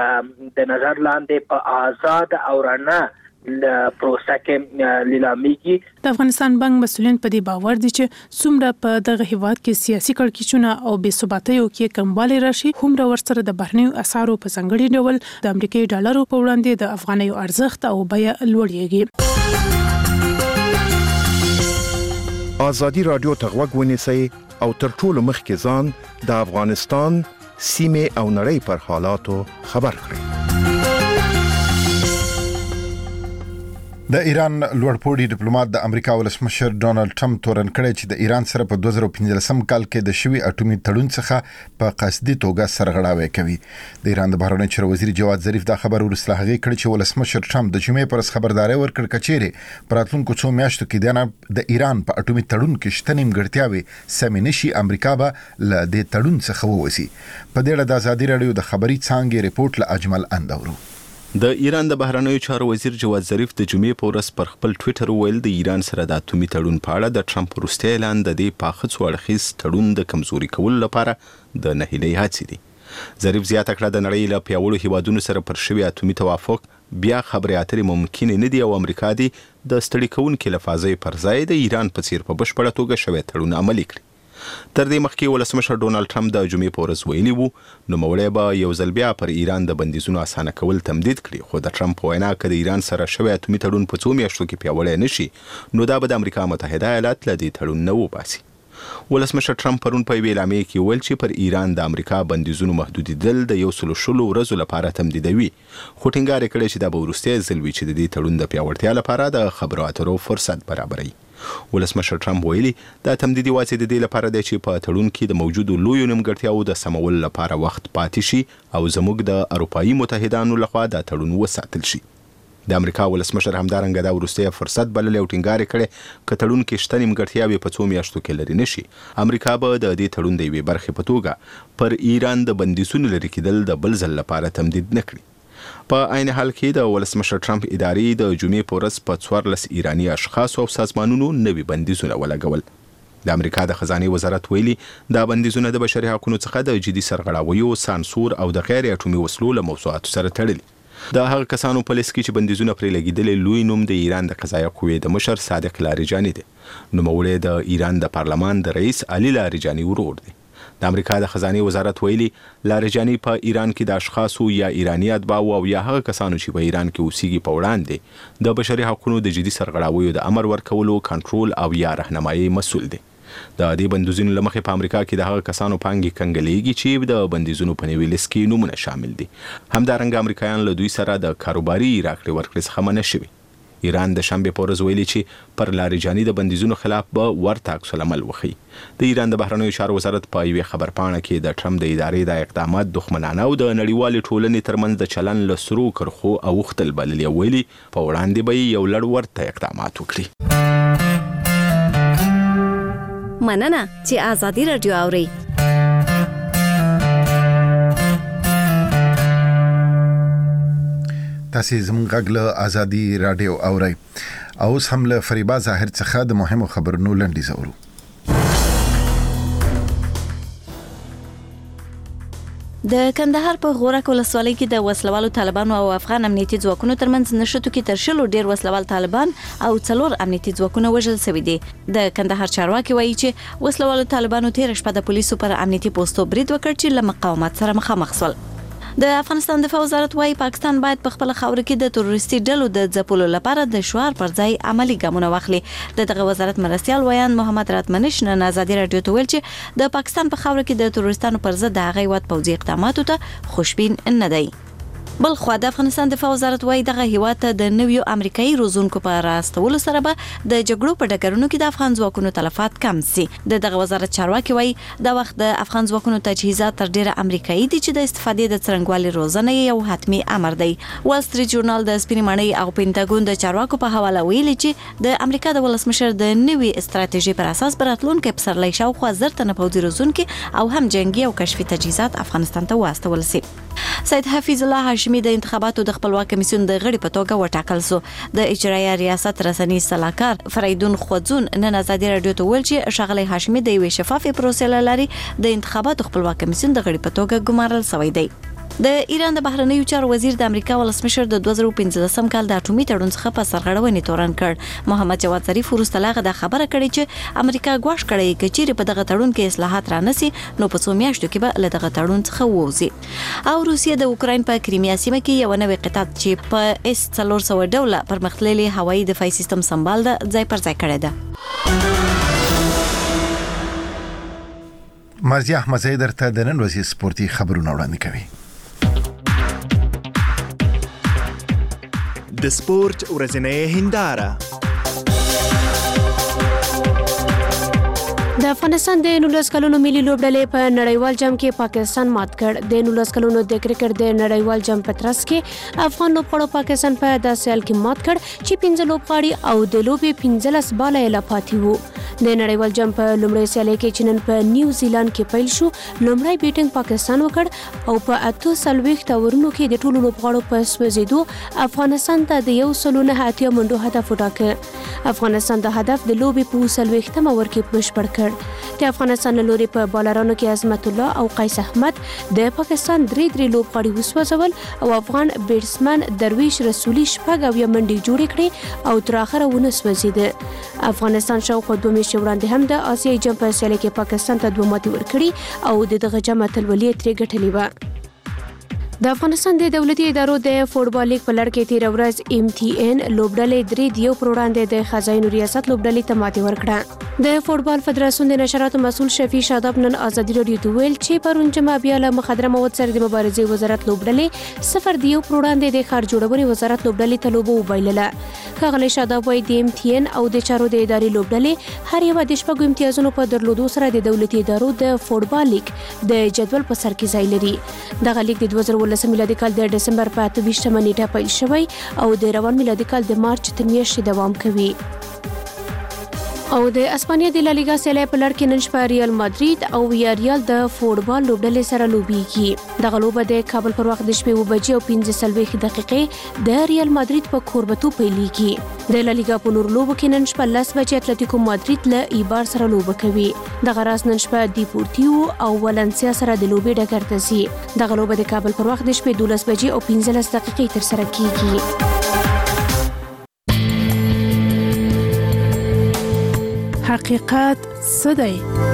د نظر لاندې په آزاد او رڼا پروسه کې لیلامیږي. د افغانستان بانک مسؤلین په دې باور دي چې څومره په دغه هیواد کې سیاسي کړکېچونه او بې ثباتیو کې کموالی راشي، هومره ورسره د بهرنیو اسعارو په ځانګړي ډول د امریکایي ډالرو په وړاندې د افغانیو ارزښت او بیه لوړیږي. ازادي رادیو ته غوږ ونیسئ او تر ټولو مخکې ځان د افغانستان سیمې او نړۍ پر حالاتو خبر کړئ. د ایران لوړپوړي ډیپلوماټ د امریکا ولسمشر ډونالد ټرمپ تورن کړی چې د ایران سره په 2015 کال کې د شوی اټومي تړون څخه په قصدي توګه سرغړاوی کوي. د ایران د بهرنیو چارو وزیر جواد ظریف دا خبر ورسره هغه کړی چې ولسمشر ټرمپ د جمعې پر خبرداري ورکړ کچېره پراتلونکو 2 میاشتو کې د ایران په اټومي تړون کې شته نیمګړتیاوي سمې نشي، امریکا به له دې تړون څخه ووځي. په دې اړه د ازادي رادیو د خبري څانګې ریپورت له اجمل اندورو. د ایران د بهرنیو چارو وزیر جواد ظریف د جمعې په ورځ پر خپل ټوئیټر ویل د ایران سره د اټومي تړون په اړه د ټرمپ وروستی اعلان د دې پاخه څو اړخیز تړون د کمزوري کولو لپاره د نهیلۍ هڅې دي. ظریف زیاته کړه د نړۍ له پیاوړو هیوادونو سره پر شوی اټومي توافق بیا خبرې اترې ممکن نه دي او امریکا دی د ستړي کوونکو لفاظي پر ځای د ایران په څیر په بشپړه توګه شوی تړون عملي کړي. تر دې مخکې ولسمشر ډونالد ټرمپ د جمعې په ورځ ویلي وو نوموړی به یو ځل بیا پر ایران د بندیزونو اسانه کول تمدید کړي. خو د ټرمپ وینا که د ایران سره شوی اټومي تړون په 2 میاشتو کې پیاوړی نشي نو دا به د امریکا متحده ایالات له دې تړون نه وباسي. ولسمشر ټرمپ پرون په یوې اعلامیه کې ویل چې پر ایران د امریکا بندیزونو محدودیدل د 120 ورځو لپاره تمدیدوي، خو ټینګار یې کړی چې دا به وروستی ځل وي چې د دې تړون د پیاوړتیا لپاره د خبرو اترو فرصت برابروي. ولسمشر ټرمپ ویلي دا تمدید یوازې د دې لپاره دی چې په تړون کې د موجودو لویو نیمګړتیاو د سمولو لپاره وخت پاتې شي او زموږ د اروپایي متحدانو لخوا دا تړون وساتل شي. د امریکا ولسمشر همدارنګه دا وروستی فرصت بللی او ټینګار یې کړی که تړون کې شته نیمګړتیاوې په 2 میاشتو کې لرې نشي، امریکا به د دې تړون د یوې برخې په توګه پر ایران د بندیزونو لرې کېدل د بل ځل لپاره تمدید نه کړي. په عین حال کې د ولسمشر ټرمپ ادارې د جمعې په ورځ په 14 ایرانی اشخاص او سازمانونو نوي بندیزونه ولګول. د امریکا د خزانه وزارت ویلي دا بندیزونه د بشري حقوقو څخه د جدي سرغړاویو، سانسور او د غیر اټومي وسلو له موضوعاتو سره تړلي. د هغه کسانو په لیست کې چې بندیزونه پرې لګیدل لوی نوم د ایران د قضایه قوې د مشر صادق لاریجانی دی. نوموړی د ایران د پارلمان د رئیس علي لاریجانی ورور دی. د امریکا د خزانه وزارت ویلي لاریجانی په ایران کې د اشخاصو یا ایرانی اتباع او یا هغه کسانو چې په ایران کې اوسېږي په وړاندې د بشري حقوقو د جدي سرغړاویو د امر ورکولو، کنټرول او یا راهنمایي مسؤل دی. د دې بندیزونو لمخې په امریکا کې د هغه کسانو پانګې کنګلېږي چې د بندیزونو په نوي لیست کې نومونه شامل دي. همدارنګه امریکایان له دوی سره د کاروباري راکړې ورکړې څخه منع شوي. ایران د شنبه په ورځ ویلي چې پر لاریجانی د بندیزونو خلاف به ورته عکس العمل وکړي. د ایران د بهرنیو چارو وزارت په یوه خبرپاڼه کې د ټرمپ د ادارې د اقدامات دښمنانه او د نړیوالې ټولنې ترمنځ د چلن له سرو کرښو اوښتل بللي، ویلي په وړاندې به یو لړ ورته اقدامات وکړي. مننه چې آزادي رادیو اوري. تاسو زموږ غږ له آزادي رادیو اورئ. اوس هم له فریبا ظاهر څخه د مهمو خبرونو لنډیز اورو. د کندهار په غورک ولسوالۍ کې د وسلوالو طالبانو او افغان امنیتي ځواکونو ترمنځ نشټو کې تر شلو ډیر وسلوال طالبان او 4 امنیتي ځواکونه وژل شوي دي. د کندهار چارواکي وایي چې وسلوالو طالبانو تیر شپه د پولیسو پر امنیتي پوسټو برید وکړ چې له مقاومت سره مخامخ شول. د افغانستان دفاع وزارت وايي پاکستان باید په خپل خاور کې د تروریستي ډلو د ځپلو لپاره د شعار پر ځای عملی ګامونه واخلي. دغه وزارت مرستيال ویان محمد راتمنش نن آزادي رادیو ته ویل چې د پاکستان په خاور کې د تروریستانو پر ضد د هغې وخت پوځي اقداماتو ته خوشبین نه دی. بل خو د افغانستان دفاع وزارت وايي دغه هیواد ته د نویو امریکایي روزونکو په راستولو سره به د جګړو په ډګرونو کې د افغان ځواکونو تلفات کم شي. دغه وزارت چارواکي وايي د وخت د افغان ځواکونو تجهیزات تر ډیره امریکایي دي چې د استفادې د څرنګوالي روزنه یو حتمی امر دی. وال سټریټ جورنال د سپینمنۍ او پینټاګون د چارواکو په حواله ویلي چې د امریکا د ولسمشر د نوي استراتیژي پر اساس براتلونکو پسرلی شاوخوا زرتنه پوځي روزونکو او هم جنگي او کشفي تجهیزات افغانستان ته واستول شي. سید حفیظ الله هاشمی د انتخاباتو د خپلواک کمیسیون د غړي په توګه وټاکل شو. د اجرایه ریاست رسنی صلاحکار فریدون خوځون نن آزادي رادیو ته ویل چې شغله هاشمی د یوې شفافې پروسې لاري د انتخاباتو خپلواک کمیسیون د غړي په توګه ګمارل شوی دی. د ایران د بهرنیو چارو وزیر د امریکا ولسمشر د 2015 کال د اټومي تړون څخه په سرغړونې تورن کړ. محمد جواد ظریف وروسته لاغه د خبره کړې چې امریکا ګواښ کړی چې په دغه تړون کې اصلاحات رانسي نو په څو میاشتو کې به له دغه تړون څخه ووځي. او روسیه د اوکراین په کریمیا سیمه کې یو نوې قطعه چې په اس 400 ډوله پرمختللي هوایي دفاعي سیستم سمبال ده ځای پر ځای کړی ده. مازیه احمد زیدر ته د نن ورځې سپورتي خبرونه وړاندې کوي. د سپورت ورځنۍ هنداره. د افغانستان د 19 کلونو ملي لوبډلې په نړیوال جام کې پاکستان مات کړ. د 19 کلونو د کرکټ د نړیوال جام په ترڅ کې افغان لوبغاړو پاکستان په داسې حال کې مات کړ چې 15 لوبغاړي او د لوبې 15 بالا یې لپاتې وو. د نړیوال جام په لومړۍ سیالۍ کې چې نن په نیوزیلند کې پیل شو لومړی بیټینګ پاکستان وکړ او په 48 اورونو کې د ټولو لوبغاړو په سوځېدو افغانستان ته د 180 منډو هدف وټاکه. افغانستان د هدف د لوبې په 40 اور کې بشپړ کړ. د افغانستان لوري په بالرانو کې عظمت الله او قیس احمد د پاکستان درې لوبغاړي وسوځول او افغان بیټسمن درویش رسولي شپږ منډې جوړې کړې او تر اخره ونه سوځید. افغانستان شاوخوا 2 میاشتې وړاندې هم د آسیایي جام په سیالۍ کې پاکستان ته 2 ماتې ورکړې او دغه جام اتلولي ترې ګټلې و. د افغانستان د دولتي ادارو د فوټبال لیګ په لړ کې تیر ورځ MTN لوبډلې 3-1 پر وړاندې د خزاینو ریاست لوبډلې ته ماتې ورکړه. د فوټبال فدراسیون د نشراتو مسؤل شفیع شاداب نن آزادي رادیو ته ویل چې پرون جمعه بیا له مخدره مواد سره د مبارزې وزارت لوبډلې 0-1 پر وړاندې د ښار جوړونې وزارت لوبډلې ته لوبه وبایلله. ښاغلی شاداب وايي د MTN او د چارو د ادارې لوبډلې هر یو د شپږو امتیازونو په درلودو سره د دولتي ادارو د فوټبال لیګ د جدول په سر کې ځای لري. دغه لیګ د 2019 میلادي کال د دسمبر په 28 نیټه پیل شوی او د روان میلادي کال د مارچ تر میاشتې دوام کوي. او د اسپانیا د لالیګا سیالي په لړ کې نن شپه ریال مادرید او ویاریال د فوټبال لوبډلې سره لوبيږي د غلوبه د کابل پر وخت د شپې 2:15 دقیقې د ریال مادرید په کوربتو پیلېږي د لالیګا په نور لوبو کې نن شپه 10 اتلتیکو مادرید له ایبار سره لوبه کوي د غراس نن شپه دیپورتیو او ولنسیا سره د لوبې ډګر ته ځي د غلوبه د کابل پر وخت د شپې 12:15 دقیقې تر سره کیږي حقیقت څه دی؟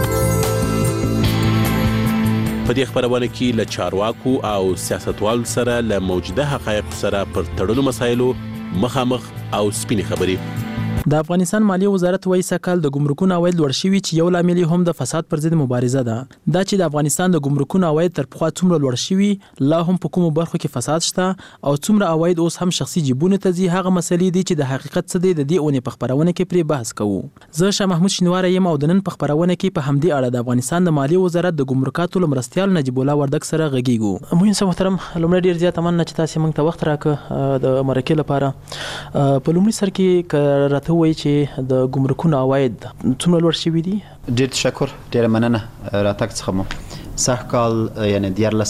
په دې خبرونه کې له چارواکو او سیاستوالو سره له موجوده حقایقو سره پر تړلو مسایلو مخامخ او سپینې خبرې. د افغانستان مالیه وزارت وایي سکهال د ګمرکونو عواید لوړ شوي چې یو لامل هم د فساد پر ضد مبارزه ده. دا چې د افغانستان د ګمرکونو عواید تر پخوا څومره لوړ شوي لا هم په کومو برخو کې فساد شته او څومره عواید اوس هم شخصي جیبونو ته ځي هغه مسلې دي چې د حقیقت څه دی د دې اونې په خبرونه کې پرې بحث کوو. زه شاه محمود شینواری یم او د نن په خبرونه کې په همدې اړه د افغانستان د مالیه وزارت د ګمرکاتو لمرستیال نجیب الله وردګ سره غږیږو. موږ سم محترم لومړی ډیر زیات مننه چې تاسو موږ ته وخت راکړ د مرکې لپاره. په لومړي سر کې راته وایي چې د ګمرکونو عواید څومره لوړ شوي دي؟ ډیر تشکر، ډیره مننه راتګ څخه مو. سږ کال یعنی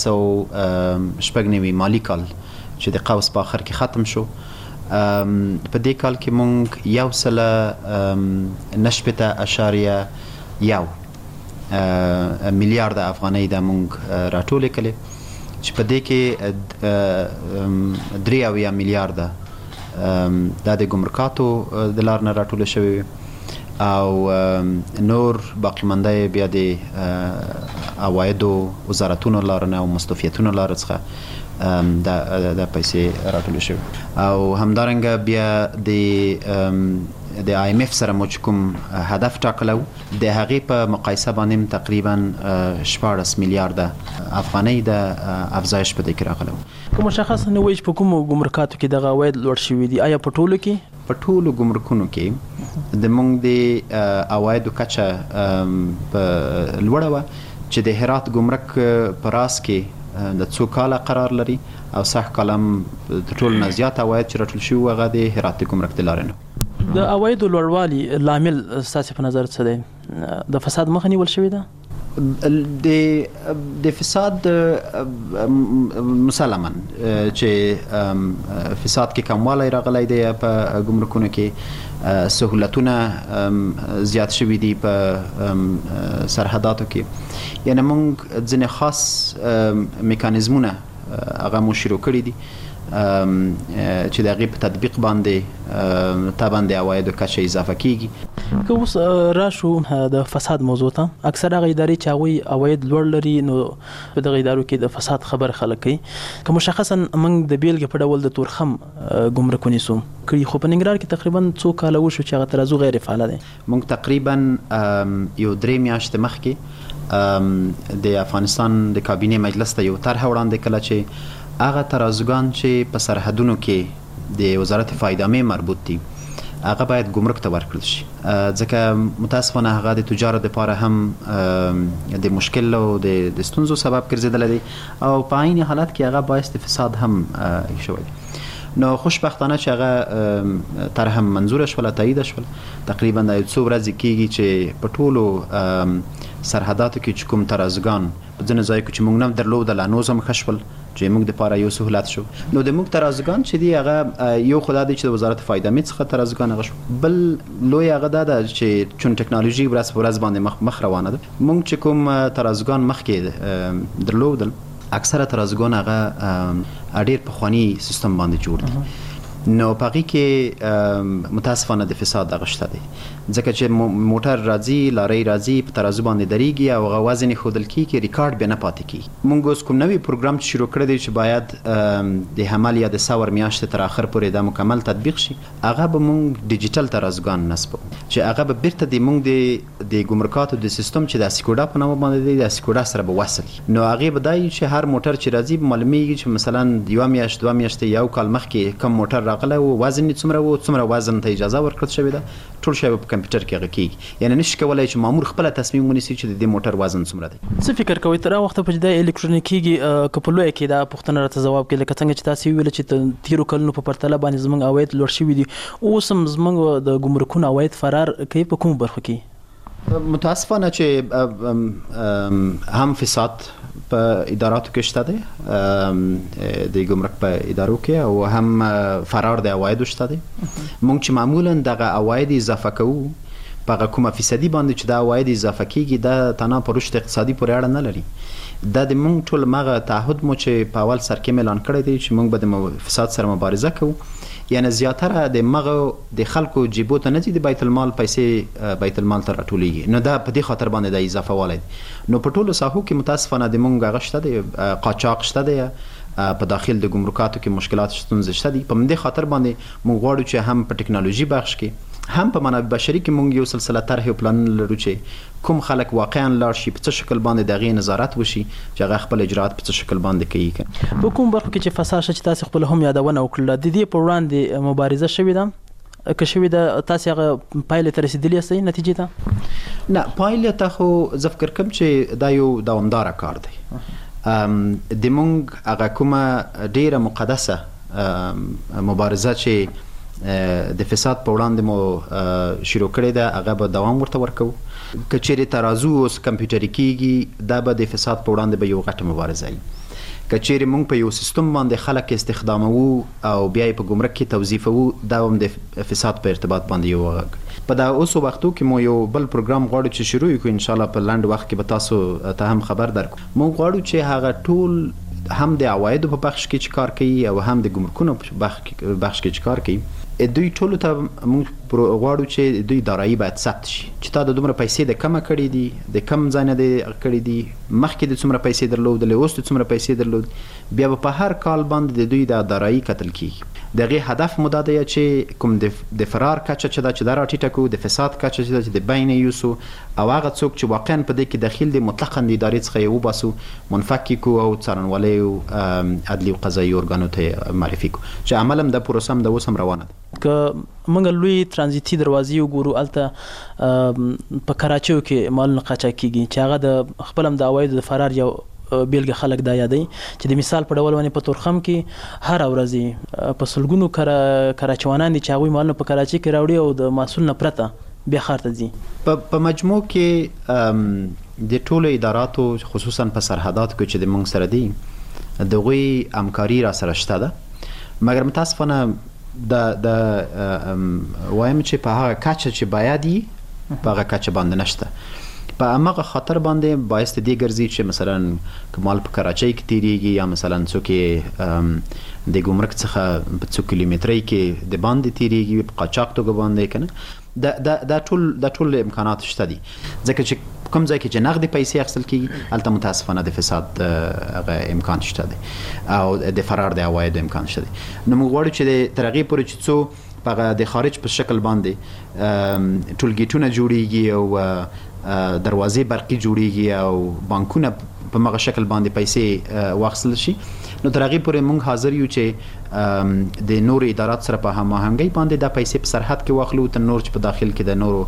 1490 مالی کال چې د قوس په اخر کې ختم شو، په دې کال کې مونږ 1.1 میلیارد افغانۍ د مونږ راټولې کړې چې په دې کې 3 میلیارد دا د ګمرکاتو د لار نه راټول شوی او نور باقی مانده بیا د عوایدو وزارتونو لار نه او مستوفیتونو لار څخه د پیسې راټول شوی او همدارنګه بیا د IMF سره مو کوم هدف ټاکلو د هغې په مقایسه باندې تقریبا 14 میلیارد افغانۍ د افزایش په دې کې راغلو. کوم مشخص نه وایي په کوم ګمرکاتو کې د عواید لوړ شوي دي؟ آیا په ټولو کې؟ په ټولو ګمرکونو کې د مونږ د عوایدو کچه په لوړه وه چې د هرات ګمرک په راس کې د څو کاله قرار لري او سږ کال هم د ټولو نه زیات عواید چې راټول شوي هغه د هرات د ګمرک د لارې نه. د عوایدو لوړوالي لامل ستاسو په نظر څه دی؟ د فساد مخه نیول شوې ده؟ د فساد مسلماً چې فساد کې کموالی راغلی دی په ګمرکونو کې، سهولتونه زیات شوي دي په سرحداتو کې، یعنی موږ ځینې خاص میکانیزمونه هغه مو شروع کړي دي چې د هغې په تطبیق باندې طبعا د عوایدو کچه اضافه کیږي. که اوس راشو د فساد موضوع ته، اکثر هغه ادارې چې هغوی عواید لوړ لري نو په دغه ادارو کې د فساد خبر خلک کوي. که مشخصا موږ د بیلګې په ډول د تورخم ګمرک ونیسو کړي، خو په ننګرهار کې تقریبا څو کاله وشو چې هغه ترازو غیر فعاله دی. موږ تقریبا یو 3 میاشتې مخکې د افغانستان د کابینې مجلس ته یو طرح وړاندې کړه چې هغه ترازوګان چې په سرحدونو کې د وزارت فایدامې مربوط دي هغه باید ګمرک ته ورکړل شي، ځکه متاسفانه هغه د تجارت لپاره هم د مشکل او د ستونزو سبب ګرځېدلی دی او په عین حالت کې هغه باعث د فساد هم شوی دی. نو خوشبختانه چې هغه طرح هم منظور شوله، تایید شوله. تقریبا د یو څو ورځې کېږي چې په ټولو سرحداتو کې چې کوم ترازوګان په ځینو ځایو کې چې موږ نه درلودل نوز هم ښه شول چې موږ دپاره یو سهولت شو. نو د موږ ترازوګان چې دي هغه یو خو دا دی چې د وزارت فایدامې څخه ترازوګان هغه شو، بل لوی هغه دا ده چې چون ټکنالوژي ورځ په ورځ باندې مخ روانه ده، موږ چې کوم ترازوګان مخکې درلودل اکثره ترازوګان هغه ډېر پخواني سیستم باندې جوړ دي. نو په هغې کې متاسفانه د فساد دغه شته دی، ځکه چې موټر راځي، لارۍ راځي، په ترازو باندې درېږي او هغه وزن یې ښودل کېږي، ریکارډ بیا نه پاتې کېږي. موږ اوس کوم نوی پروګرام چې شروع کړی دی چې باید د حمل یا د ثور میاشتې تر اخر پورې دا مکمل تطبیق شي، هغه به موږ ډیجیټل ترازوګان نصبو چې هغه به بیرته د موږ د ګمرکاتو د سیستم چې د اسیکوډا په نامه باندې دی د اسیکوډا سره به وصل. نو هغې به دا چې هر موټر چې راځي به معلومیږي چې مثلا 1 میاشت 2 میاشتې یو کال مخکې کوم موټر راغله او وزن څومره وزن ته اجازه ورکړل شوې ده ټول شی په کمپیوټر کې غکیږي یعنی نشي کولای چې مامور خپل تصمیم ونیسي چې د موټر وزن څومره دی. څه فکر کوئ تر وخت په د الکترونیکي کپلو کې دا پښتنه راته جواب کې لکه څنګه چې تاسو ویل چې تیرو کلونو په پرتله باندې زمونږ عواید لوړ شوي دي اوس هم زمونږ د ګمرکونو عواید فرار کوي په کوم برخو کې؟ متاسفانه چې هم فساد په اداراتو کې شته دی د ګمرک په ادارو کې او هم فرار د عوایدو شته دی. موږ چې معمولا دغه عواید اضافه کوو په کومه فیصدي باندې چې دا عواید اضافه کیږي دا تنها په رشد اقتصادي پورې اړه نه لري. دا د موږ ټول مغه تعهد مو چې په اول سر کې اعلان کړی دی چې موږ به د فساد سره مبارزه کوو یعنی زیاتره د مغه د خلکو جیبو ته نه ځي د بیت المال پیسې بیت المال ته راټولېږي نو دا په دې خاطر باندې د اضافه والی نو په ټولو ساحو کې متاسفانه د مونږ هغه شته دی قاچاق شته دی په داخل د ګمرکاتو کې مشکلات ستونزې شته دي په همدې خاطر باندې مونږ غواړو چې هم په ټکنالوژي بخش کې هم په منابع بشري کې مونږ یو سلسله طرح او پلان لرو چې کوم خلک واقعا لاړ شي په څه شکل باندې دغه نظارت وشي چې هغه خپل اجرات په څه شکل باندې کوي. په کوم برخه کې چې فساد شته تاسو خپل هم یادونه وکړه د دې په وړاندې مبارزه شوې ده که شوې ده تاسو هغه پایلې ته رسیدلی یاستئ نتیجې ته؟ نه پایلې ته خو زه فکر کوم چې دا یو دوامدار کار دی. د مونږ هغه کومه ډیره مقدسه مبارزه چې د فساد په وړاندې مو شروع کړې ده هغه به دوام ورته ورکو که چیرې ترازو اوس کمپیوټري کیږي دا به د فساد په وړاندې به یو غټه مبارزه وي. که چیرې مونږ په یو سیستم باندې خلک استخداموو او بیا یې په ګمرک کې توظیفوو دا هم د فساد په ارتباط باندې یو غږ په دا اوسو وختو کې مو یو بل پروګرام غواړو چې شروع کړو ان شاء الله په لنډ وخت کې به تاسو ته هم خبر درکړو. مونږ غواړو چې هغه ټول هم د عوایدو په بخش کې چې کار کوي او هم د ګمرکونو په بخش کې چې کار کوي دوی ټولو ته موږ غواړو چې دوی دارایی باید ثبت شي چې تا د دومره پیسې د کمه کړې دي د کم ځای نه دې کړې دي مخکې د څومره پیسې درلودلې اوس د څومره پیسې درلود بیا به په هر کال باندې د دوی د دارایی کتل کیږي. دغه هدف مو دا دی چې کوم د فرار کچه چې دا راټیټه کو د فساد کچه چې د بین یوسو او هغه څوک چې واقعا په دې کې داخل دي مطلقاً د ادارې څخه یو باسو منفک کو او څارنوالي او عدلي او قضایي ارګانو ته معرفي کو چې عملاً د پروسم د وسم روانه ده. که موږ لوی ترانزیتي دروازې وګورو الته په کراچیو کې مالونه قاچاق کیږي چې هغه د خپل هم د عوایدو د فرار یو بیلګه خلک دا یادوي چې د مثال په ډول باندې په تورخم کې هر ورځ په سلګونو کراچوانان دي چې هغوی مالونه په کراچي کې راوړي او د محصول نه پرته بیا ښار ته ځي. په مجموع کې د ټولو اداراتو خصوصا په سرحداتو کې چې د موږ سره دي دغوی همکاري را سره شته ده مګر متاسفانه د وایم چې په هغه کچه چې باید په هغه کچه باندې نشته. په هغه خاطر باندې باعث دې ګرځي چې مثلا کمال په کراچۍ کې تیریږي یا مثلا څوک د ګمرک څخه په 2 کیلومترۍ کې د باندې تیریږي په قاچاق توګه باندې کنه دا ټول امکانات شته دي ځکه چې کوم ځای کې چې نقد پیسې اخیستل کیږي البته متاسفانه د فساد هغه امکان شته دي او د فرار د عواید امکان شته دي. نو موږ غواړو چې د ترغیب پورې چې څو په د خارج په شکل باندې ټول گیټونه جوړیږي او دروازې برقي جوړیږي او بانکونه په مغه شکل باندې پیسې واخیستل شي. نو ترغیب پورې موږ حاضر یو چې د نور ادارات سره په هماهنګۍ باندې د پیسې په سرحد کې واخلو تر نور چې په داخل کې د نورو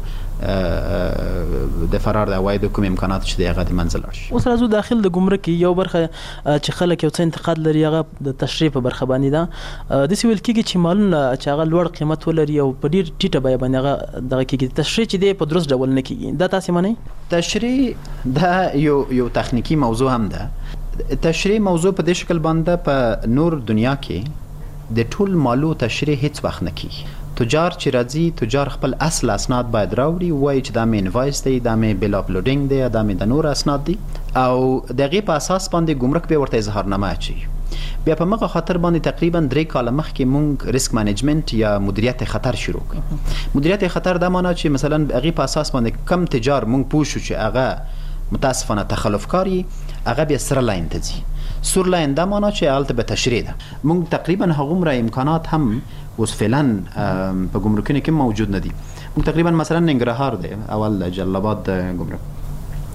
د فرار د عوایدو کوم امکانات چې د هغه د منځ لاړ شي. اوس راځو داخل د ګمرک یو برخه چې خلک یو څه انتقاد لري هغه د تشریح په برخه باندې ده د سویل کېږي چې مالونه چې هغه لوړ قیمت ولري او په ډیر ټیټه بیه باندې هغه دغه کېږي تشریح چې دی په درست ډول نه کېږي دا تاسو معنی تشریح دا یو تخنیکی موضوع هم ده. تشریح موضوع په دې شکل باندې په نور دنیا کې د ټول مالو تشریح هیڅ وخت نه کیږي. تجار چې راځي تجار خپل اصل اسناد باید راوړي وایي چې دا مې انوایس دی دا مې بیل اپلوډینګ دی دا مې د نور اسناد دي او دغه په اساس باندې ګمرک به ورته اظهارنامه اچي. بیا په مغه خاطر باندې تقریبا 3 کال مخکې مونږ ریسک مانجمنت یا مدیریت خطر شروع کړ. مدیریت خطر دا معنی چې مثلا هغه په اساس باندې کم تجار مونږ پوښو چې هغه متاسفانه تخلفکاری هغه به سره لاین ته ځي. سور لاین دا معنی چې حالت به تشریح ده. مونږ تقریبا هغومره امکانات هم اوس فعلا په ګمرکونو کې موجود نه دي. مونږ تقریبا مثلا ننګرهار دی اول جلال آباد د ګمرک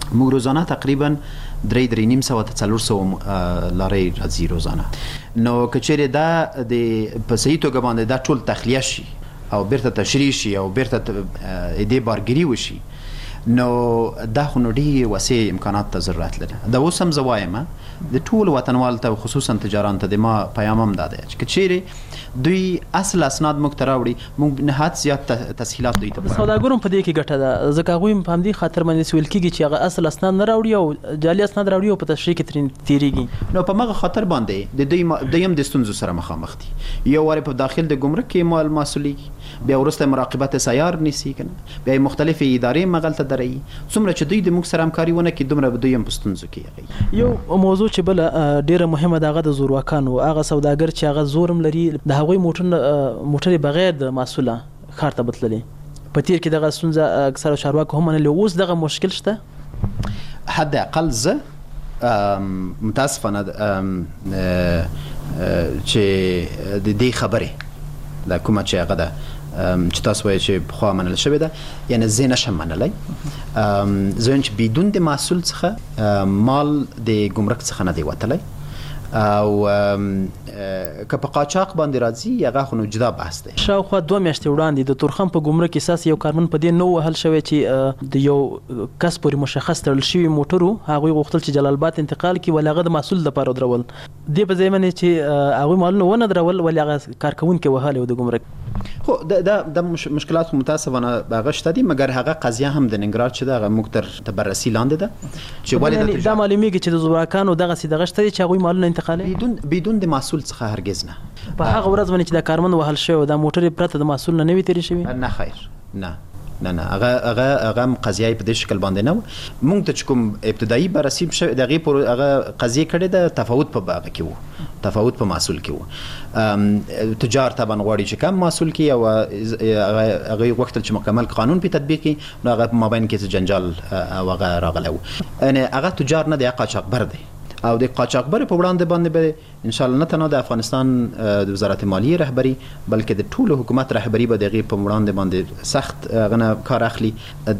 موږ روزانه تقریبا 3,500 لارې راځي روزانه. نو کچېره دا د په صحیح توګه باندې دا ټول تخلیه شي او بیرته تشریح شي او بیرته دې بارګري وشي، نو دا خو نو ډېر وسیع امکانات ته ضرورت لري. دا اوس هم زه وایم د ټول وطنوال ته خصوصا تجاران ته د ما پیغام هم دا دی چې کچېره دوی اصل اسناد موږ ته راوړي، موږ نهایت زیات تسهیلات دوی ته سوداګرو په دې کې ګټه ده، ځکه هغوی په همدې خاطر باندې سویل کېږي چې هغه اصل اسناد نه راوړي او جعلي اسناد راوړي او په تشریح کې تېرېږي. نو په هغه خاطر باندې د دوی هم د ستونزو سره مخامخ دي. یو وارې په داخل د ګمرک کې مسؤلیږي، بیا وروسته مراقبت سیار نیسي کنه، بیا مختلفې ادارې مغلطه دري. څومره چې دوی د موږ سره همکاري ونه کړي دومره دوی هم په ستونزو کې یغي. یو موضوع چې بل ډیره مهمه ده هغه د زورواکانو، هغه سوداګر چې هغه زورم لري د هغوی موټر بغیر د مسؤله ښار ته بتللي. په تیر کې دغه ستونزه اکثره چارواکو هم منلې، اوس دغه مشکل شته. حد اقل زه متاسفانه چې د دې خبره د کومه چې هغه ده چې تاسو وایئ چې پخوا منل شوې ده، یعنی زه نشم منلی ځکه چې بدون د محصول څخه مال د ګمرک څخه نه دی وتلی، او که په قاچاق باندې راځي هغه خو نو جدا بحث دی. شاوخوا 2 میاشتې وړاندې د تورخم په ګمرک اساس یو کارمن په دې نو وهل شوی چې د یو کس پورې مشخص تړل شوی موټرو هغوی غوښتل چې جلال آباد انتقال کړي، ولې هغه د محصول لپاره ودرول. دې په ځای باندې چې هغوی مالونه ونه درول ولې هغه کارکوونکی وهلی و د ګمرک. خو د مشکلات متاسفانه هغه شته دي، مګر هغه قضیه هم د ننګرهار چې هغه موږ تر بررسي لاندې ده چې ولې دا معلومیږي چې د زورواکانو دغه دغه شته چې هغوی مالونه انتقالوي بدون د محصول څخه هرگز نه. په هغه ورځ باندې چې د کارمن وهل شوی دا موټر پرته د محصول نه وي تېرې شوي؟ نه خیر، نه هغه قضیه په دې شکل باندې نه. موږ ته کوم ابتدایي بررسي دغه هغه قضیه کړې ده تفاوت په باغ کې وو، تفاوت په محصول کې وو. تجار طبعا غواړي چې کم محصول کې او هغه وخت چې مکمل قانون په تطبیق کې نو هغه په مابین کې جنجال او هغه راغلی و. یعنی هغه تجار نه دی، قاچاقبر دی او د قاچاقبر په وړاندې باندې به ان شاء الله نه تنها د افغانستان د وزارت مالیه رهبری بلکې د ټولو حکومت رهبری به دغه په وړاندې باندې سخت غنه کار اخلي.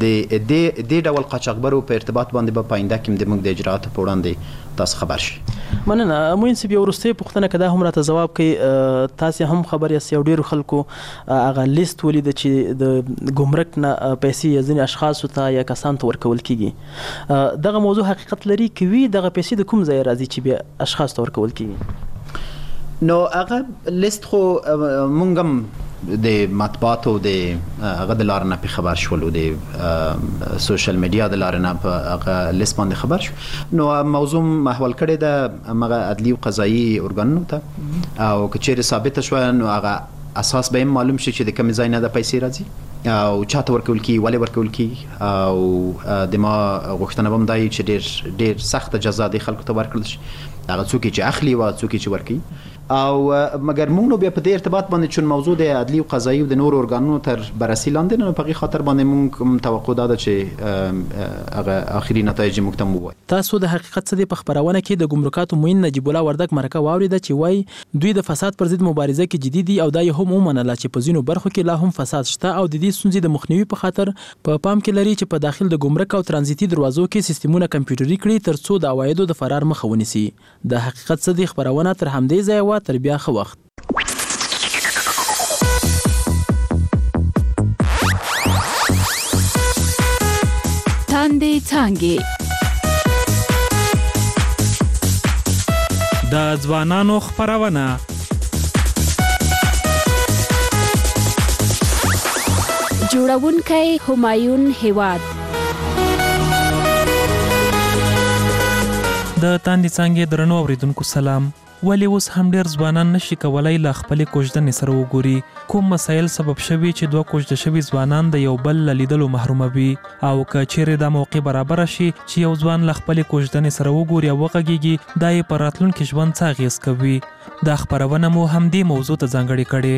د ډول قاچاقبرو په ارتباط باندې به پاینده کې د موږ د اجرات په وړاندې تاسو خبر شي. مننه. موین سیب یو وروستۍ پوښتنه که دا هم راته ځواب کوي، تاسو هم خبر یاست یو ډیرو خلکو هغه لیست ولید چې د ګمرک نه پیسې ځینې اشخاصو ته یا کسانو ته ورکول کیږي. دغه موضوع حقیقت لري کوي دغه پیسې د کوم ځای راځي چې بیا اشخاص ته ورکول کیږي؟ نو هغه لیست خو مونږ هم د مطبوعاتو د هغه د لارې نه په خبر شولو، د سوشل میډیا د لارې نه په هغه لیست باندې خبر شو. نو موضوع محول کړی د هغه عدلي او قضایي ارګانونو ته، او که چیرې ثابت شوه نو هغه اساس به معلوم شي چې د کوم ځای نه د پیسې راځي او چاته ورکول کی، ولې ورکول کی، او د ما غوښتنه هم دی چې ډېر سخت جزا د خلکو ته ورکړل شي، هغه څوک چې اخلي او څوک چې ورکي. او مګر موږ نو بیا په دې ارتباط باندې چې موضوع د عدلي او قضایي او د نور ارګانونو تر بررسي لاندې نه په خاطر باندې موږ توقع ده چې هغه اخري نتایج موږ ته وایي. تاسو د حقیقت څخه په خبرونه کې د ګمرکاتو موین نجیب الله وردک مرکه واوریده چې وای دوی د فساد پر ضد مبارزه کې جدي دي او دا هم ومنله چې په ځینو برخو کې لا هم فساد شته او د دې ستونزې د مخنیوي په خاطر په پام کې لري چې په داخل د ګمرک او ترانزیتي دروازو کې سیستمونه کمپیوټري کړي ترڅو د عوایدو د فرار مخه ونیسي. د حقیقت څخه خبرونه تر همدې ځای و تر بیا خو وخت. تاندې څانګې د ځوانانو خبرونه جوړونکی همایون هیواد. د تاندې څانګې درنو اوریدونکو سلام. ولی اوس هم ډیر ځوانان نشي کولای له خپل کوژدنې سره وګوري کوم مسایل سبب شوي چې دوه کوژده شوي ځوانان د یو بل لیدلو محروموي او که چیرې دا موقع برابر شي چې یو ځوان له خپل کوژدنې سره وګوري او وغږیږي دا یې په راتلونکي ژوند څه اغیز کوي. دا خبرونه مو هم دې موضوع ته ځانګړې کړې.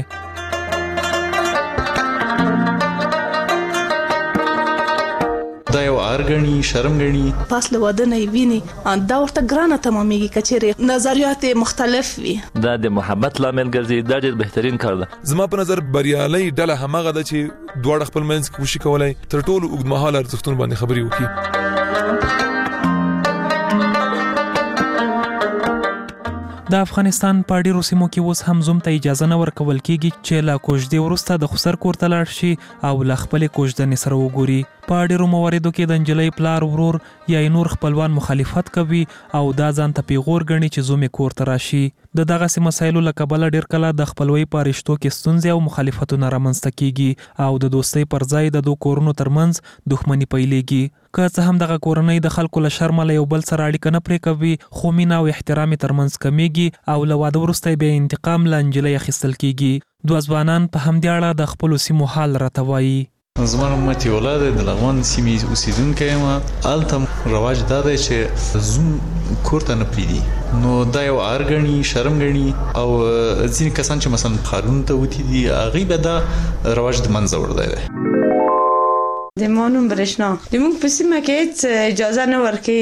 دا یو ارګنی شرم غنی فاصله واده نه ویني دا ورته ګرانه تمامېږي کچېره نظریات مختلف وي. دا د محبت لامل ګرځي. دا ډېر بهترین کار ده. زما په نظر بریالي ډله همغه ده چې دواړه خپل منځ کې کوشش کولای تر ټولو اوږدمهاله ارزښتونو باندې خبرې وکړي. د افغانستان په ډیرو سیمو کې اوس هم زوم ته اجازه نه ورکول کیږي چې لا کوژدې وروسته د خسر کور ته لاړ شي او له خپلې کوژدنې سره وګوري. په ډیرو مواردو کې د نجلۍ پلار، ورور یا نور خپلوان مخالفت کوي او دا ځان ته پیغور ګڼي چې زوم یې کور ته راشي. د دغسې مسایلو له کبله ډیر کله د خپلوۍ په رشتو کې ستونزې او مخالفتونه رامنځته کیږي او د دوستۍ پر ځای د دوه کورونو ترمنځ دښمني پیلېږي. که څه هم دغه کورنۍ د خلکو له شرمه له یو بل سره اړیکه نه پرې کوي، خو مینه او احترام ترمنځ کمیږي او له واده وروسته بیا انتقام له نجلۍ اخیستل کیږي. دوه ځوانان په همدې اړه د خپلو سیمو حال راته وایي. زما نوم متي اولاد د لغمان سیمې اوسیدونکی یم. هلته رواج دا دی چې زوم کور ته نه پرېږدي، نو دا یو عار ګڼي، شرم ګڼي او ځینې کسان چې مثلا ښارونو ته وتي دي هغوی به دا رواج د منځه وړلی دی. د مانوم برېښنا د موږ په سیمه کې هیڅ اجازه نه ورکوي،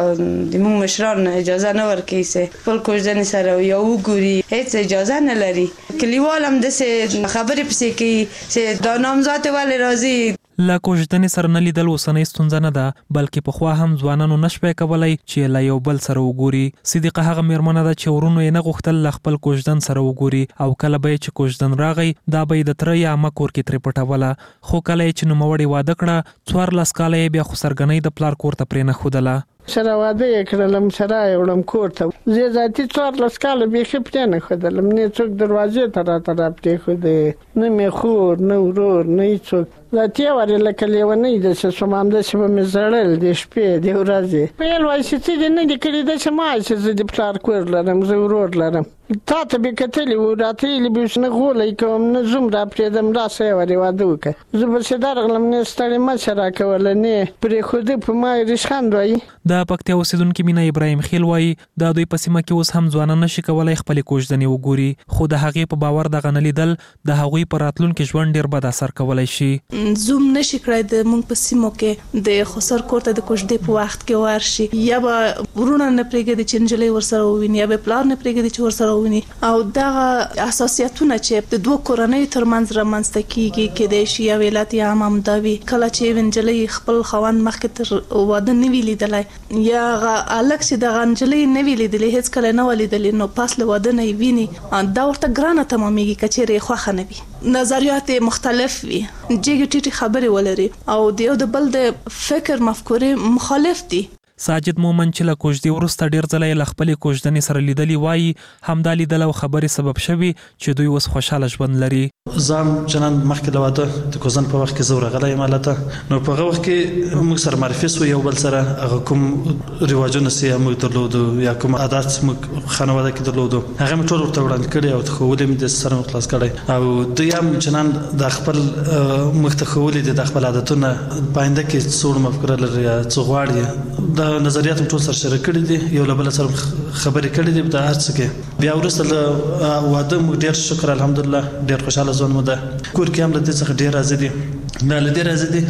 د موږ مشران اجازه نه ورکوي چې خپل کوژدنې سره یو وګوري، هیڅ اجازه نه لري. کلیوال هم داسې خبرې پسې کوي چې دا نامزاد ولې راځي. له کوژدنې سره نه لیدل اوسنۍ ستونزه نه ده، بلکې پخوا هم ځوانانو نشوی کولی چې له یو بل سره وګوري. صدیقه هغه میرمنه ده چې ورونو یې نه غوښتل له خپل کوژدن سره وګوري او کله به یې چې کوژدن راغی دا به یې د تره یا عمه کور کې ترې پټوله، خو کله یې چې نوموړې واده کړه 14 کاله یې بیا خسرګنۍ د پلار کور ته پرې نه ښودله. سره واده یې کړلم، سره یې وړم کور ته. زه ذاتي 14 کاله بیخي پرې نه ښودلم، نه څوک دروازې ته راته راپرېښودې، نه مې خور نه ورور نه هېڅوک. ذاتي ورې لکه لیونۍ داسې شوم، همداسې به مې زړل د شپې د ورځې. ویل وایي چې څه دې نه دي کړي، داسې مه وایه چې زه د پلار کور لرم، زه ورور لرم. تا ته به کتلي وو، راته ویلي به اوس نه غولی کوم نه زوم راپرېږدم، راسه یې ورې واده وکړه. زه به چې درغلم نه ستړې مه چې راکوله، نه پرېښوده په ما ریشخند وایي. د پکتیا اوسیدونکې مینا ابراهیم خیل وایي د دوی په سیمه کې اوس هم ځوانان نشي کولی خپلې کوژدنې وګوري، خو د هغې په باور دغه نه لیدل د هغوی په راتلونکي ژوند ډېر بد اثر کولی شي. زوم نشي کړی د موږ په سیمو کې د خسر کور ته د کوژدې په وخت کې ورشي، یا به ورونه نه پرېږدي چې نجلۍ ورسره وویني، یا به پلار نه پرېږدي چې ورسره وویني. او دغه اساسیتونه چې د دوه کورنیو ترمنځ رامنځته کیږي، کیدای شي یو علت یا هم همدا وي. کله چې نجلۍ خپل خاوند مخکې تر واده نه وي لیدلی، یا هلک چې دغه نجلۍ نه وي لیدلې، هېڅ کله نه وه لیدلې، نو پاس له واده نه یې ویني، دا ورته ګرانه تمامېږي که چېرې یې خوښه نه وي. نظریات یې مختلف وي، جګې ټیټې خبرې ولري او د یو د بل د فکر مفکورې مخالف دي. ساجد مومن چې له کوژدې وروسته ډېر ځله یې له خپلې کوژدنې سره لیدلي وایي همدا لیدل او خبرې سبب شوي چې دوی اوس خوشحاله ژوند لري. زه هم چنان مخکې له واده د کوزن په وخت کې زه ورغلی یم هلته، نو په هغه وخت کې موږ سره معرفي سو یو بل سره، هغه کوم رواجونه چې موږ درلودو یا کوم عادات موږ خانواده کې درلودو هغه مې ټول ورته وړاندې کړي او ښوولي مې د سره مې خلاص کړی، او دوی هم چنان د خپل موږ ته ښوولي دي د خپل عادتونه په آینده کې څه مفکوره لري یا څه غواړي. د نظریات ټول سره شریک کړي دي، یو له بل سره خبرې کړي دي په هر څه کې. بیا وروسته له واده موږ ډېر شکر الحمدلله ډېر خوشحاله ژوند مو ده. کور کې هم له دې څخه ډېر راضي دي، دا له دې راضي دي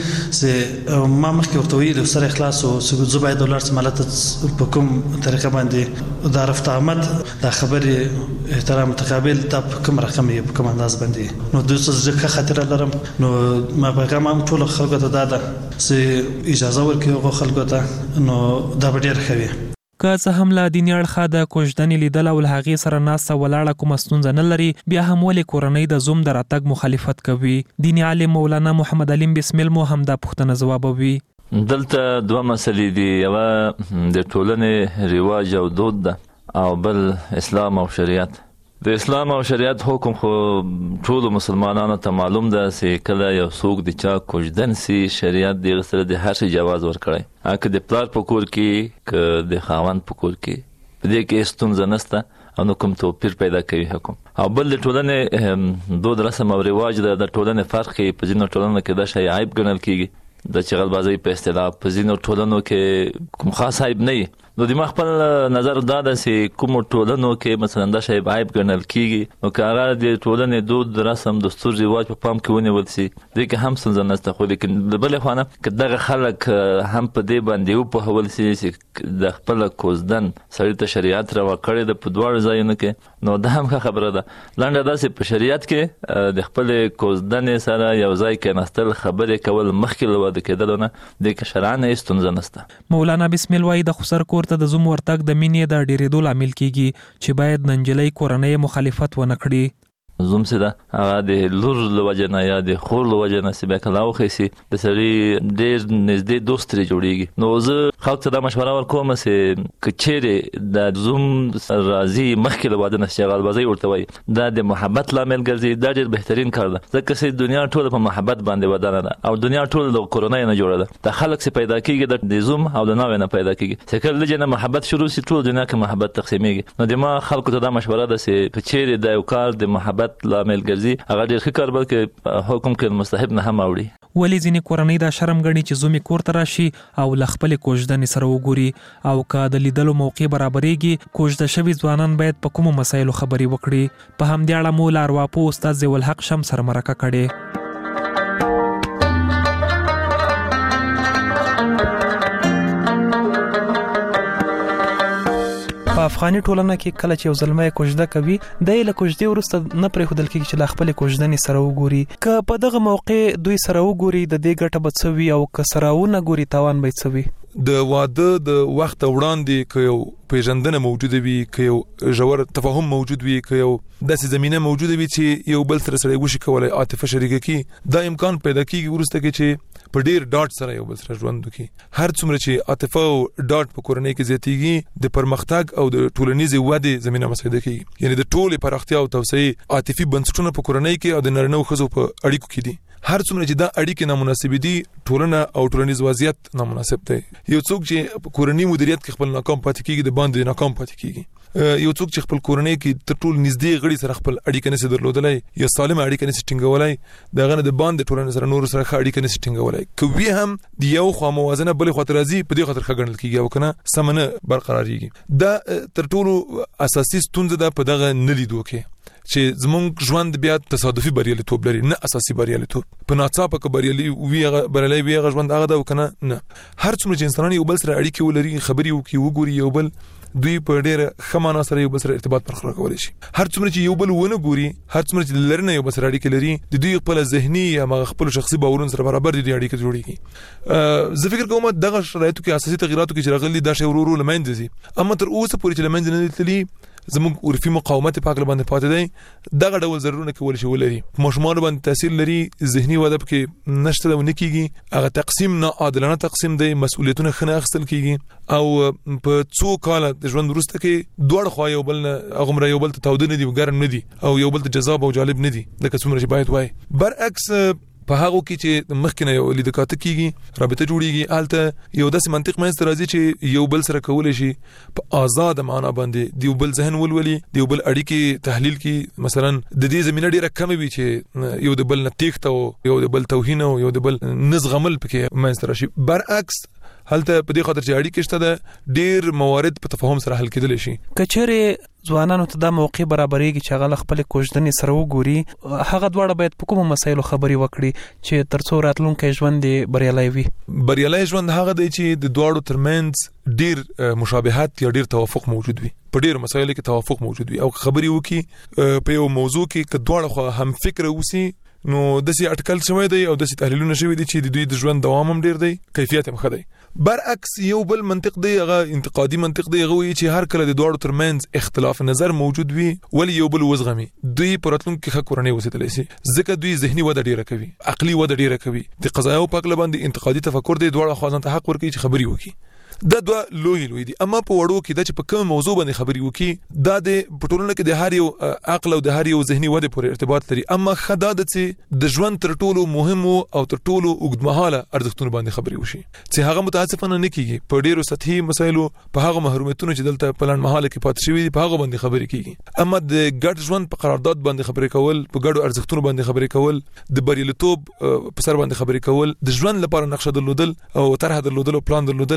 چې ما مخکې ورته ویلي سره اخلاص و چې زه باید ولاړ شم هلته په کوم طریقه باندې د رفت آمد دا خبرې احترام متقابل دا په کوم رقم یې په کوم انداز باندې، نو دوی څه زه ښه خاطره لرم. نو ما پیغام هم ټولو خلکو ته دا ده چې اجازه ورکړي هغو خلکو ته، نو دا به ډېر ښه وي. که څه هم له دیني اړخه د کوژدنې لیدل او له هغې سره ناسته ولاړه کومه ستونزه نه لري، بیا هم ولې کورنۍ د زوم د راتګ مخالفت کوي؟ دیني عالم مولانا محمد علیم بسمیل مو هم دا پوښتنه ځوابوي. دلته دوه مسلې دي، یوه د ټولنې رواج او دود ده او بل اسلام او شریعت. د اسلام او شریعت حکم خو ټولو مسلمانانو ته معلوم ده چې کله یو څوک د چا کوژدن سي شریعت دغه سره د هر شي جواز ورکړی، که د پلار په کور کې که د خاوند په کور کې، په دې کې ستونزه نشته او نه کوم توپیر پیدا کوي حکم. او بل د ټولنې دود رسم او رواج ده، د ټولنې فرق په ځینو ټولنو کې دا شی عیب ګڼل کیږي، د چغلبازۍ په اصطلاح په ځینو ټولنو کې کوم خاص عیب نه وي، نو د خپل نظر دا ده چې کوم ټولنو کې مثلا دا شی عیب ګڼل کیږي نو کارا د ټولنې دود رسم دستور رواج په پام کې ونیول شي د کې هم څنګه نسته خو لیکن د بل خوانه کداغه خلک هم په دې باندې په هول چې د خپل کوزدن سړی ته شریعت را وکړي د په دوړ ځایونه کې نو دا هم خبره ده لنډه دا چې په شریعت کې د خپل کوزدن سره یو ځای کې نستل خبرې کول مخکې له واده کېدل نه د شرعنه ستونزه نسته مولانا بسم الله وايي د خسر کور ته د زوم ورتګ د مینې د ډیرېدو لامل کیږي چې باید ننجلۍ کورنۍ مخالفت ونه کړي زوم سره هغه د لور لوجنه یا د خور لوجنه سبا کلاو خسي د سړي ډېر نږدې دوست لري جوړيږي نو زه خلک ته د مشوره ورکوم چې کچېره د زوم راضي مخکې له واده نه شغال بازي ورته وي دا د محبت لامل ګرځي دا ډېر بهترین کار ده ځکه چې دنیا ټول په محبت باندې ودانه ده او دنیا ټول د کرونا نه جوړه ده د خلک څخه پیدا کیږي د زوم او د ناوې نه پیدا کیږي چې کله لږه محبت شروع شي ټول دنیا کې محبت تقسیمېږي نو د ما خلکو ته د مشوره ده چې کچېره د یو کار د محبت لامل ګرځي هغه ډېر ښه کار بلکې حکم کې مستحب نه هم اوړي ولی ځینې کورنۍ دا شرم ګڼي چې زومي کور ته راشي او ل خپل کوژدنې سره وګوري او که د لیدلو موقع برابرېږي کوژده شوي ځوانان باید په کومو مسایلو خبرې وکړي په همدې اړه مو له ارواپوه استاد ضیاء الحق شمس سره مرکه کړې په افغاني ټولنه کې کله چې یو زلمه کوژده کوي د له کوژدې وروسته نه پرې خودل کېږي چې لا خپل کوژدنې سره وګوري که په دغه موقع دوی سره وګوري د دې ګټه به څه وي او که سره ونه ګوري تاوان به څه وي د واده د وخت وړاندې که یو پیژندنه موجوده وي که یو ژور تفاهم موجود وي که یو داسې زمينه موجوده وي چې یو بل سره سره وشي کولای عاطفه شریکه کی دا امکان پیدا کیږي ورسته کې چې په ډیر ډاټ سره یو بل سره ژوند وکړي هر څومره چې عاطفه او ډاټ په کورنۍ کې زیاتېږي د پرمختګ او د ټولنیزې ودې زمينه مساعده کوي یعنی د ټولې پراختیا او توسعې عاطفي بنسټونه په کورنۍ کې او د نارینه او ښځو په اړیکو کې دي هر څومره چې دا اړیکې نامناسب دي ټولنه او ټولنیز وضعیت نامناسب دی یو څوک چې کورنۍ مدیریت کې خپل ناکام پاتې کیږي د باندې ناکام پاتې کیږي یو څوک چې خپل کورنۍ کې تر ټول نږدې غړي سره خپل اړیکه نشي درلودلای یا سالمه اړیکه نشي ټینګولای دا غنه د باندې ټولنه سره نور سره اړیکه نشي ټینګولای کوي هم د یو خو موازنه بل خاطر راځي په دې خاطر خګنل کیږي او کنه سمنه برقراريږي دا تر ټولو اساسي ستونزه ده په دغه نلیدو کې چې زمونږ ژوند بیا تصادفي بریالیتوب لري نه اساسي بریالیتوب په ناڅاپه کې بریالي ویغه ژوند هغه ده کنه نه هر څومره چې انسانان یو بل سره اړیکې ولري خبري وکي وګوري یو بل دوی په ډېر خمانه سره یو بل سره ارتباط برقرار کولی شي هر څومره چې یو بل ونه ګوري هر څومره چې لرنه یو بل سره اړیکې لري د دوی خپل ذهني یا خپل شخصي باورون سره برابر دي اړیکې جوړيږي زه فکر کوم دغه شرایطو کې اساسي تغیراتو کې چې راغلي دا شی ورو لمنځه دي اما تر اوسه پورې چې لمنځه نه تللی زموږ عرفي مقاومت په اړه باندې پاتې دی دغه ډول ضرورونه کول شي ولري مشمول باندې تاثیر لري ذهني وده کې نشته ونه کیږي هغه تقسیم نه عادلانه تقسیم دی مسؤلیتونه خنه اخستل کیږي او په څو کال د ژوند وروسته کې دوړ خو یو بل هغه یو بل ته تودنه دي ګرم نه دي او یو بل ته جذاب او جالب نه دي لکه څومره چې باید وای برعکس په هغه کې چې مخکنه یو لیدکاته کیږي رابطه جوړیږي الته یو داسې منطق مې راځي چې یو بل سره کول شي په آزاد معنا باندې دی بل ذهن ولولي دی بل اړیکې تحلیل کی مثلا د دې زمينه ډیره کم وي چې یو د بل نتیخته او یو د بل توهین او یو د بل نزغمل پکې مې راشي برعکس هلته په دې خاطر چې اړیکې شته د ډیر موارد په تفاهم سره حل کېدل شي کچېره ځوانانو ته د موقع برابرېږي چې هغه خپل کوژدنې سره وګوري هغه دواړه باید په کومو مسایلو خبري وکړي چې ترڅو راتلونکي ژوند بریالي وي بریالي ژوند هغه دی چې د دواړو ترمنځ ډیر مشابهت یا ډیر توافق موجود وي په ډیر مسایلو کې توافق موجود وي او خبري وکي په یو موضوع کې کډواړه خو هم فکر وسی نو داسې اټکل شوی دی او داسې تحلیلونه شوی دي چې د دوی د ژوند دوام هم ډیر دی کیفیت هم ښه دی برعکس یو بل منطق دی هغه انتقادي منطق دی هغه چې هر کله د دوړو ترمنځ اختلاف نظر موجود وي ولی یو بل وزغمي دوی پراتلونکو کې کورنۍ وسیدلی شي ځکه دوی ذهني وده ډیره کوي عقلي وده ډیره کوي د قضایا په اړه باندې انتقادي تفکر دی دوړو خوازن ته حق ورکوي چې خبري وکړي دا دوه لوی دي اما په وړو کې د چې په کوم موضوع باندې خبري وکي دا د پټولنه کې د هر یو عقل او د هر یو ذهني وده پورې ارتباط لري اما خدا د چې د ژوند تر ټولو مهم او تر ټولو اوږدمهاله ارزښتونو باندې خبري وشي چې هغه متاسفانه نه کیږي په ډیرو سطحي مسایلو په هغه محرومیتونو چې دلته په لړ مهاله کې پات شوی په هغه باندې خبري کیږي اما د ګډ ژوند په قرارداد باندې خبري کول په ګډو ارزښتونو باندې خبري کول د بریالیتوب په سر باندې خبري کول د ژوند لپاره نقشه درلودل او طرح درلودل او پلان درلودل هیڅ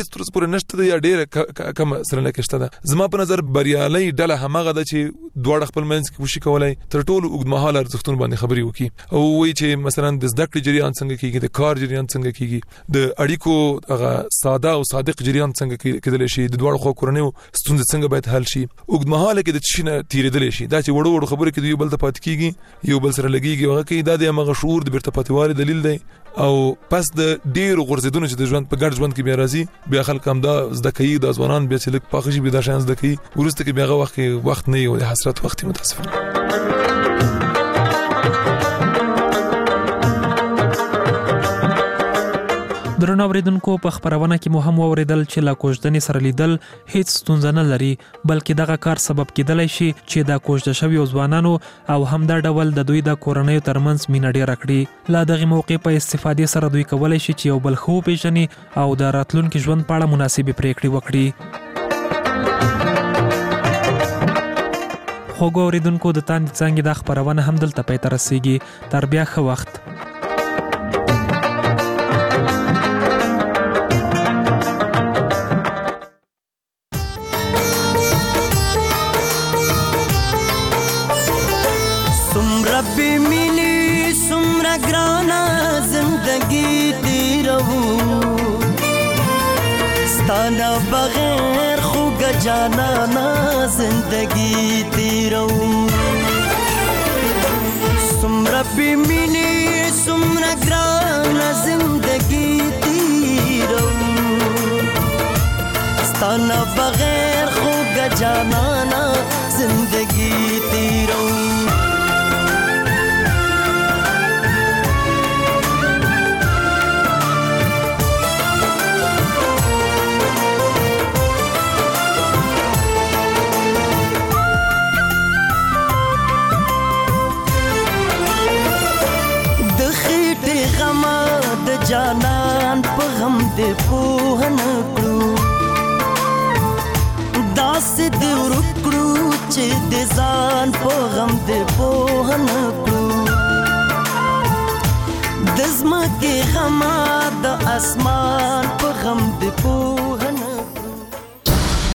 هیڅ تر اوسه پورې نشته یا ډېره کم سره لکشته ده. زما په نظر بریالي ډله همغه ده چې دواړه خپل منځ کې وشي کولای تر ټولو اوږدمهاله ارزښتونو باندې خبرې وکړي او وایي چې مثلا د زده کړې جریان څنګه کیږي، د کار جریان څنګه کیږي، د اړیکو هغه ساده او صادق جریان څنګه کېدلی شي، د دواړو خوا کورنیو ستونزې څنګه باید حل شي. اوږدمهاله کې د څه نه تیریدلی شي. دا چې وړو خبرې کې یو بل ته پاتې کیږي، یو بل سره لګیږي، هغه کې دا د هغه شعور د بیرته پاتېوالي دلیل دی. او پس د ډېرو غورځېدونو چې د ژوند په ګډ ژوند کې بیا راځي، بیا خلک هم دا زده کوي، دا ځوانان بیا چې لږ پاخه شي بیا دا شیان زده کوي، وروسته کې بیا هغه وخت نه وي او د حسرت وخت متاسفانه. درنو اوریدونکو په خبرونه کې مو هم اوریدل چې لا کوژدنې سره لیدل هیڅ ستونزه نه لري، بلکې دغه کار سبب کېدلی شي چې د کوژده شویو ځوانانو او همدا ډول د دوی د کورنیو ترمنځ مینه ډېره کړي. لا دغه موقع په استفادې سره دوی کولی شي چې یو بل ښه وپېژني او د راتلونکي ژوند په اړه مناسبې پریکړې وکړي. خوږو اوریدونکو د تاندې څانګې دا خبرونه هم دلته پای ته رسیږي. تر بیا ښه وخت. बगैर खुग जाना ना जिंदगी तेरो सुमरा भी मिली सुमरा ग्राना जिंदगी तेरो स्ताना बगैर खुग जाना ना जिंदगी तेरो جانان په غم دې پوه نه کړو داسې دې ورک کړو چې د ځان په غم دې پوه نه کړو د ځمکې غم د اسمان په غم دې پوه